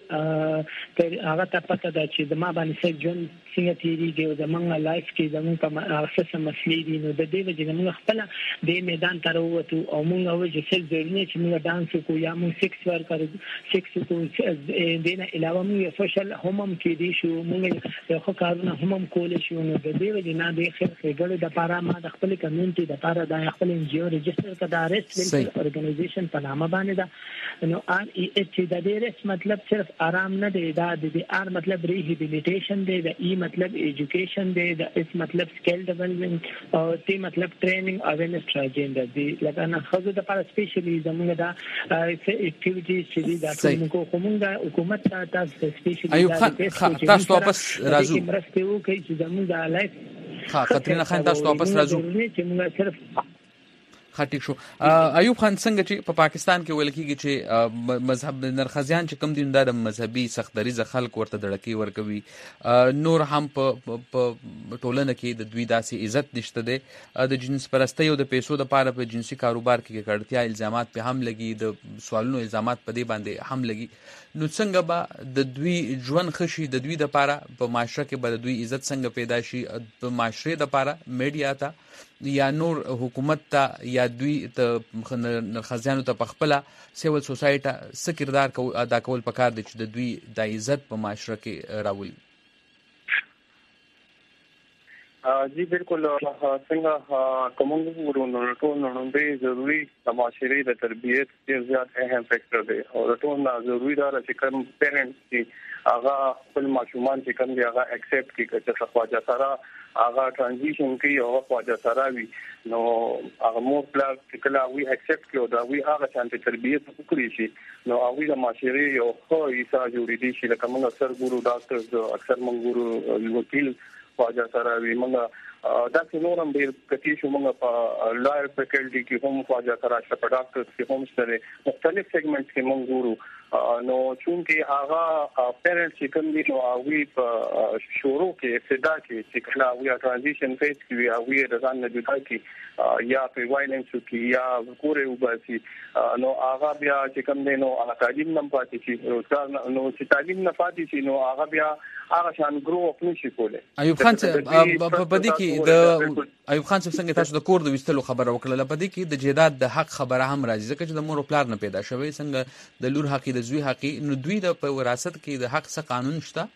هغه ته پته ده چې د ما باندې څه جون څنګه تیریږي او زمونږ لایف کې زمونږ په اساس مسلې دي، نو د دې وجه زمونږ خپل د میدان ته وروتو او موږ وجه څه ضروري چې موږ ډانس وکړو یا موږ سیکس ورکړو سیکس وکړو دینه علاوه موږ سوشل هم کې دي شو موږ خو کارونه هم کول شو، نو د دې وجه نه د خیر خېګړو د لپاره ما د خپل کمیونټي د لپاره د خپل ان جی او ريجستر کړه د ریسټ ویلفیر اورګنایزیشن په نامه باندې دا، نو ار ای ایچ د دې ریسټ مطلب صرف آرام نه دی، دا د ار مطلب ریهابیلیټیشن دی، د ای مطلب ایجوکیشن دی، د اس مطلب سکیل ډیولپمنٹ او تی مطلب ټریننګ اویرنس تراجندر دی. لکه نه خو د لپاره سپیشلی زموږ دا اکټیویټیز چې دي دا ټول کوم حکومت ته تاسو سپیشلی ایوب خان تاسو واپس راځو مرسته وکړي چې زموږ د لایف ها قطرینه خان تاسو واپس راځو چې موږ صرف خاطر شو. ایوب خان څنګه چې په پاکستان کې ویل کېږي چې مذهب نرخزیان چې کوم دي دا د مذهبي سختدریزه خلک ورته دړکې ورکوي، نور هم په ټولنه کې د دوی داسې عزت نشته دی، د جنس پرستۍ او د پیسو دپاره په جنسي کاروبار کې ککړتیا الزامات په هم لګي، د سوالونو الزامات په دې باندې هم لګي، نو څنګه به د دوی ژوند ښه شي؟ د دوی دپاره په معاشره کې به د دوی عزت څنګه پیدا شي؟ په معاشرې دپاره میډیا ته یا نور حکومت ته یا دوی ته نرخزیانو ته په خپله سیول سوسایټي څه کردار ادا کول پکار دی چې د دوی د عزت په معاشره کې راولي؟ جی بالکل څنګه کوم ورونو ټول نو به ضروری د معاشري د تربيت ډیر زیات اهم فیکٹر دی او ټول نه ضروری دا چې کوم پیرنټس چې هغه خپل ماشومان چې کوم دی هغه اکسپټ کړي چې خواجه سره هغه ترانزیشن کوي او خواجه سره وي، نو هغه مور پلان چې کله وی اکسپټ کړو دا وی هغه شانتي تربيت وکړي شي، نو هغه د معاشري یو خو ایسا جوړې دي چې لکه موږ اکثر ګورو ډاکټر اکثر موږ ګورو وکیل خواجه سره وي، موږ دا څه نورم ډیر کتی شو موږ په لایر فیکلټي کې هم خواجه سره شپ ډاکټر کې هم سره مختلف سیګمنټ کې موږ ګورو، نو چونکه هغه پیرنټس چې کوم دي نو هغه په شروع کې ابتدا کې چې کله هغه ترانزیشن فیز کې هغه د ځان نه جدا کی یا په وایلنس کې یا کورې وباسي، نو هغه بیا چې کوم دي نو هغه تعلیم نه پاتې شي، روزګار نو چې تعلیم نه پاتې شي نو هغه بیا هغه شان ګرو اپ نشي کوله. ایوب خان په پدې کې د ایوب خان څنګه تاسو د کور د وستلو خبره وکړه، په دې کې د جیداد د حق خبره هم راځي ځکه چې د مور پلار نه پیدا شوی، څنګه د لور حق د زوی حق، نو دوی د په وراثت کې د حق څخه قانون شته؟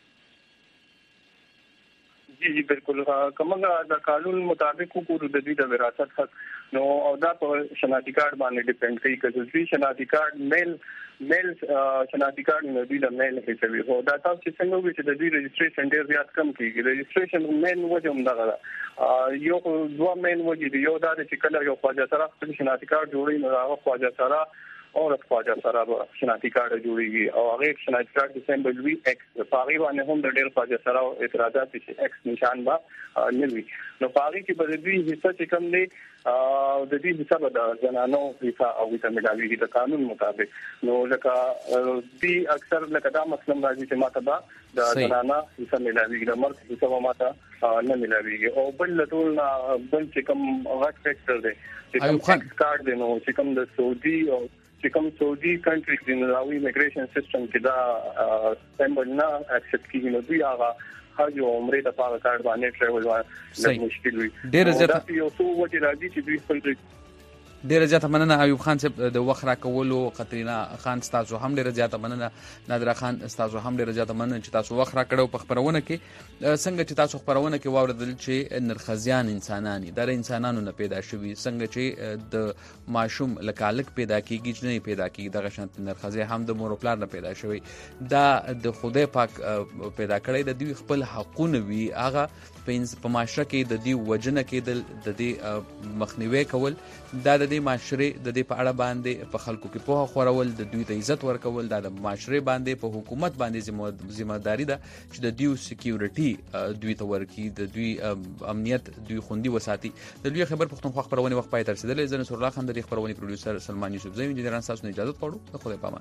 جی جی بالکل کومه د قانون مطابق وګورو د دې د وراثت حق، نو او دا په شناختی کارت باندې ډیپند کوي، که د دې شناختی کارت میل میل شناختی کارت نو دوی د میل هیڅوي هو دا تاسو چې څنګه وي چې د دې رجسټریشن ډیر زیات کم کیږي. رجسټریشن مین وجه هم دغه یو دوه مین وجه دی، یو دا چې کله یو خواجه سره خپل شناختی کارت جوړي نو هغه خواجه سره اور خواجه سره شناختی کارت جوړیږي او هغه شناختی کارت د سیمبل وی ایکس په هغه باندې هم د ډېر خواجه سره اعتراضات چې ایکس نشان با نوي نو په هغه کې به د دې حصہ چې کوم دی د دې حساب د زنانو حصہ او د ملاوي د قانون مطابق نو لکه دې اکثر لکه دا مسلم راځي چې ماته با د زنانه حصہ ملاوي د مرد حصہ ماته نه ملاوي او بل ټول بل چې کوم غټ فیکټر دی چې کوم کارت دی نو چې کوم د سعودي او چې کوم سعودي کنټریز د نړیوال ایمیګریشن سیستم کې دا سیمبل نه اکسپټ کیږي نو دوی هغه حج او عمره د پاره کارت باندې ټریول باندې مشکل وي ډېر زیات یو څو وجه راځي چې دوی خپل ډیره زیاته مننه ایوب خان صاحب د وخت راکولو قطرینا خان تاسو هم ډیره زیاته مننه نادر خان تاسو هم ډیره زیاته مننه چې تاسو وخت راکړو په خبرونه کې څنګه چې تاسو خبرونه کې واوردل چې نرخزیان انسانانی د انسانانو نه پیدا شوي څنګه چې د ماشوم لکالک پیدا کیږي چې نه پیدا کیږي دغه شانت نرخزی هم د مور پلار نه پیدا شوي دا د خدای پاک پیدا کړی د دوی خپل حقونه وي هغه په معاشره کې د دې وجنه کې د دې مخنیوي کول دا د دې معاشره د دې په اړه باندې په خلکو کې په خورول د دوی ته عزت ورکول دا د معاشره باندې په حکومت باندې ذمہداري ده چې د دوی سکیورټي دوی ته ورکړي د دوی امنیت دوی خوندي وساتي د دوی خبر پښتونخوا خبرونه وخت پای تر رسیدلې زنه سر الله خان د خبرونه پروډوسر سلمان یوسف زمین انجنیران تاسو نه اجازه غواړو خدای پامان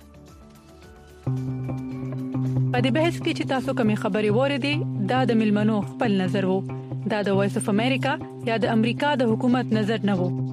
په دې بحث کې چې تاسو کومې خبرې وریدي دا د ملمنو خپل نظر وو دا د وایس اف امریکا یا د امریکا د حکومت نظر نه وو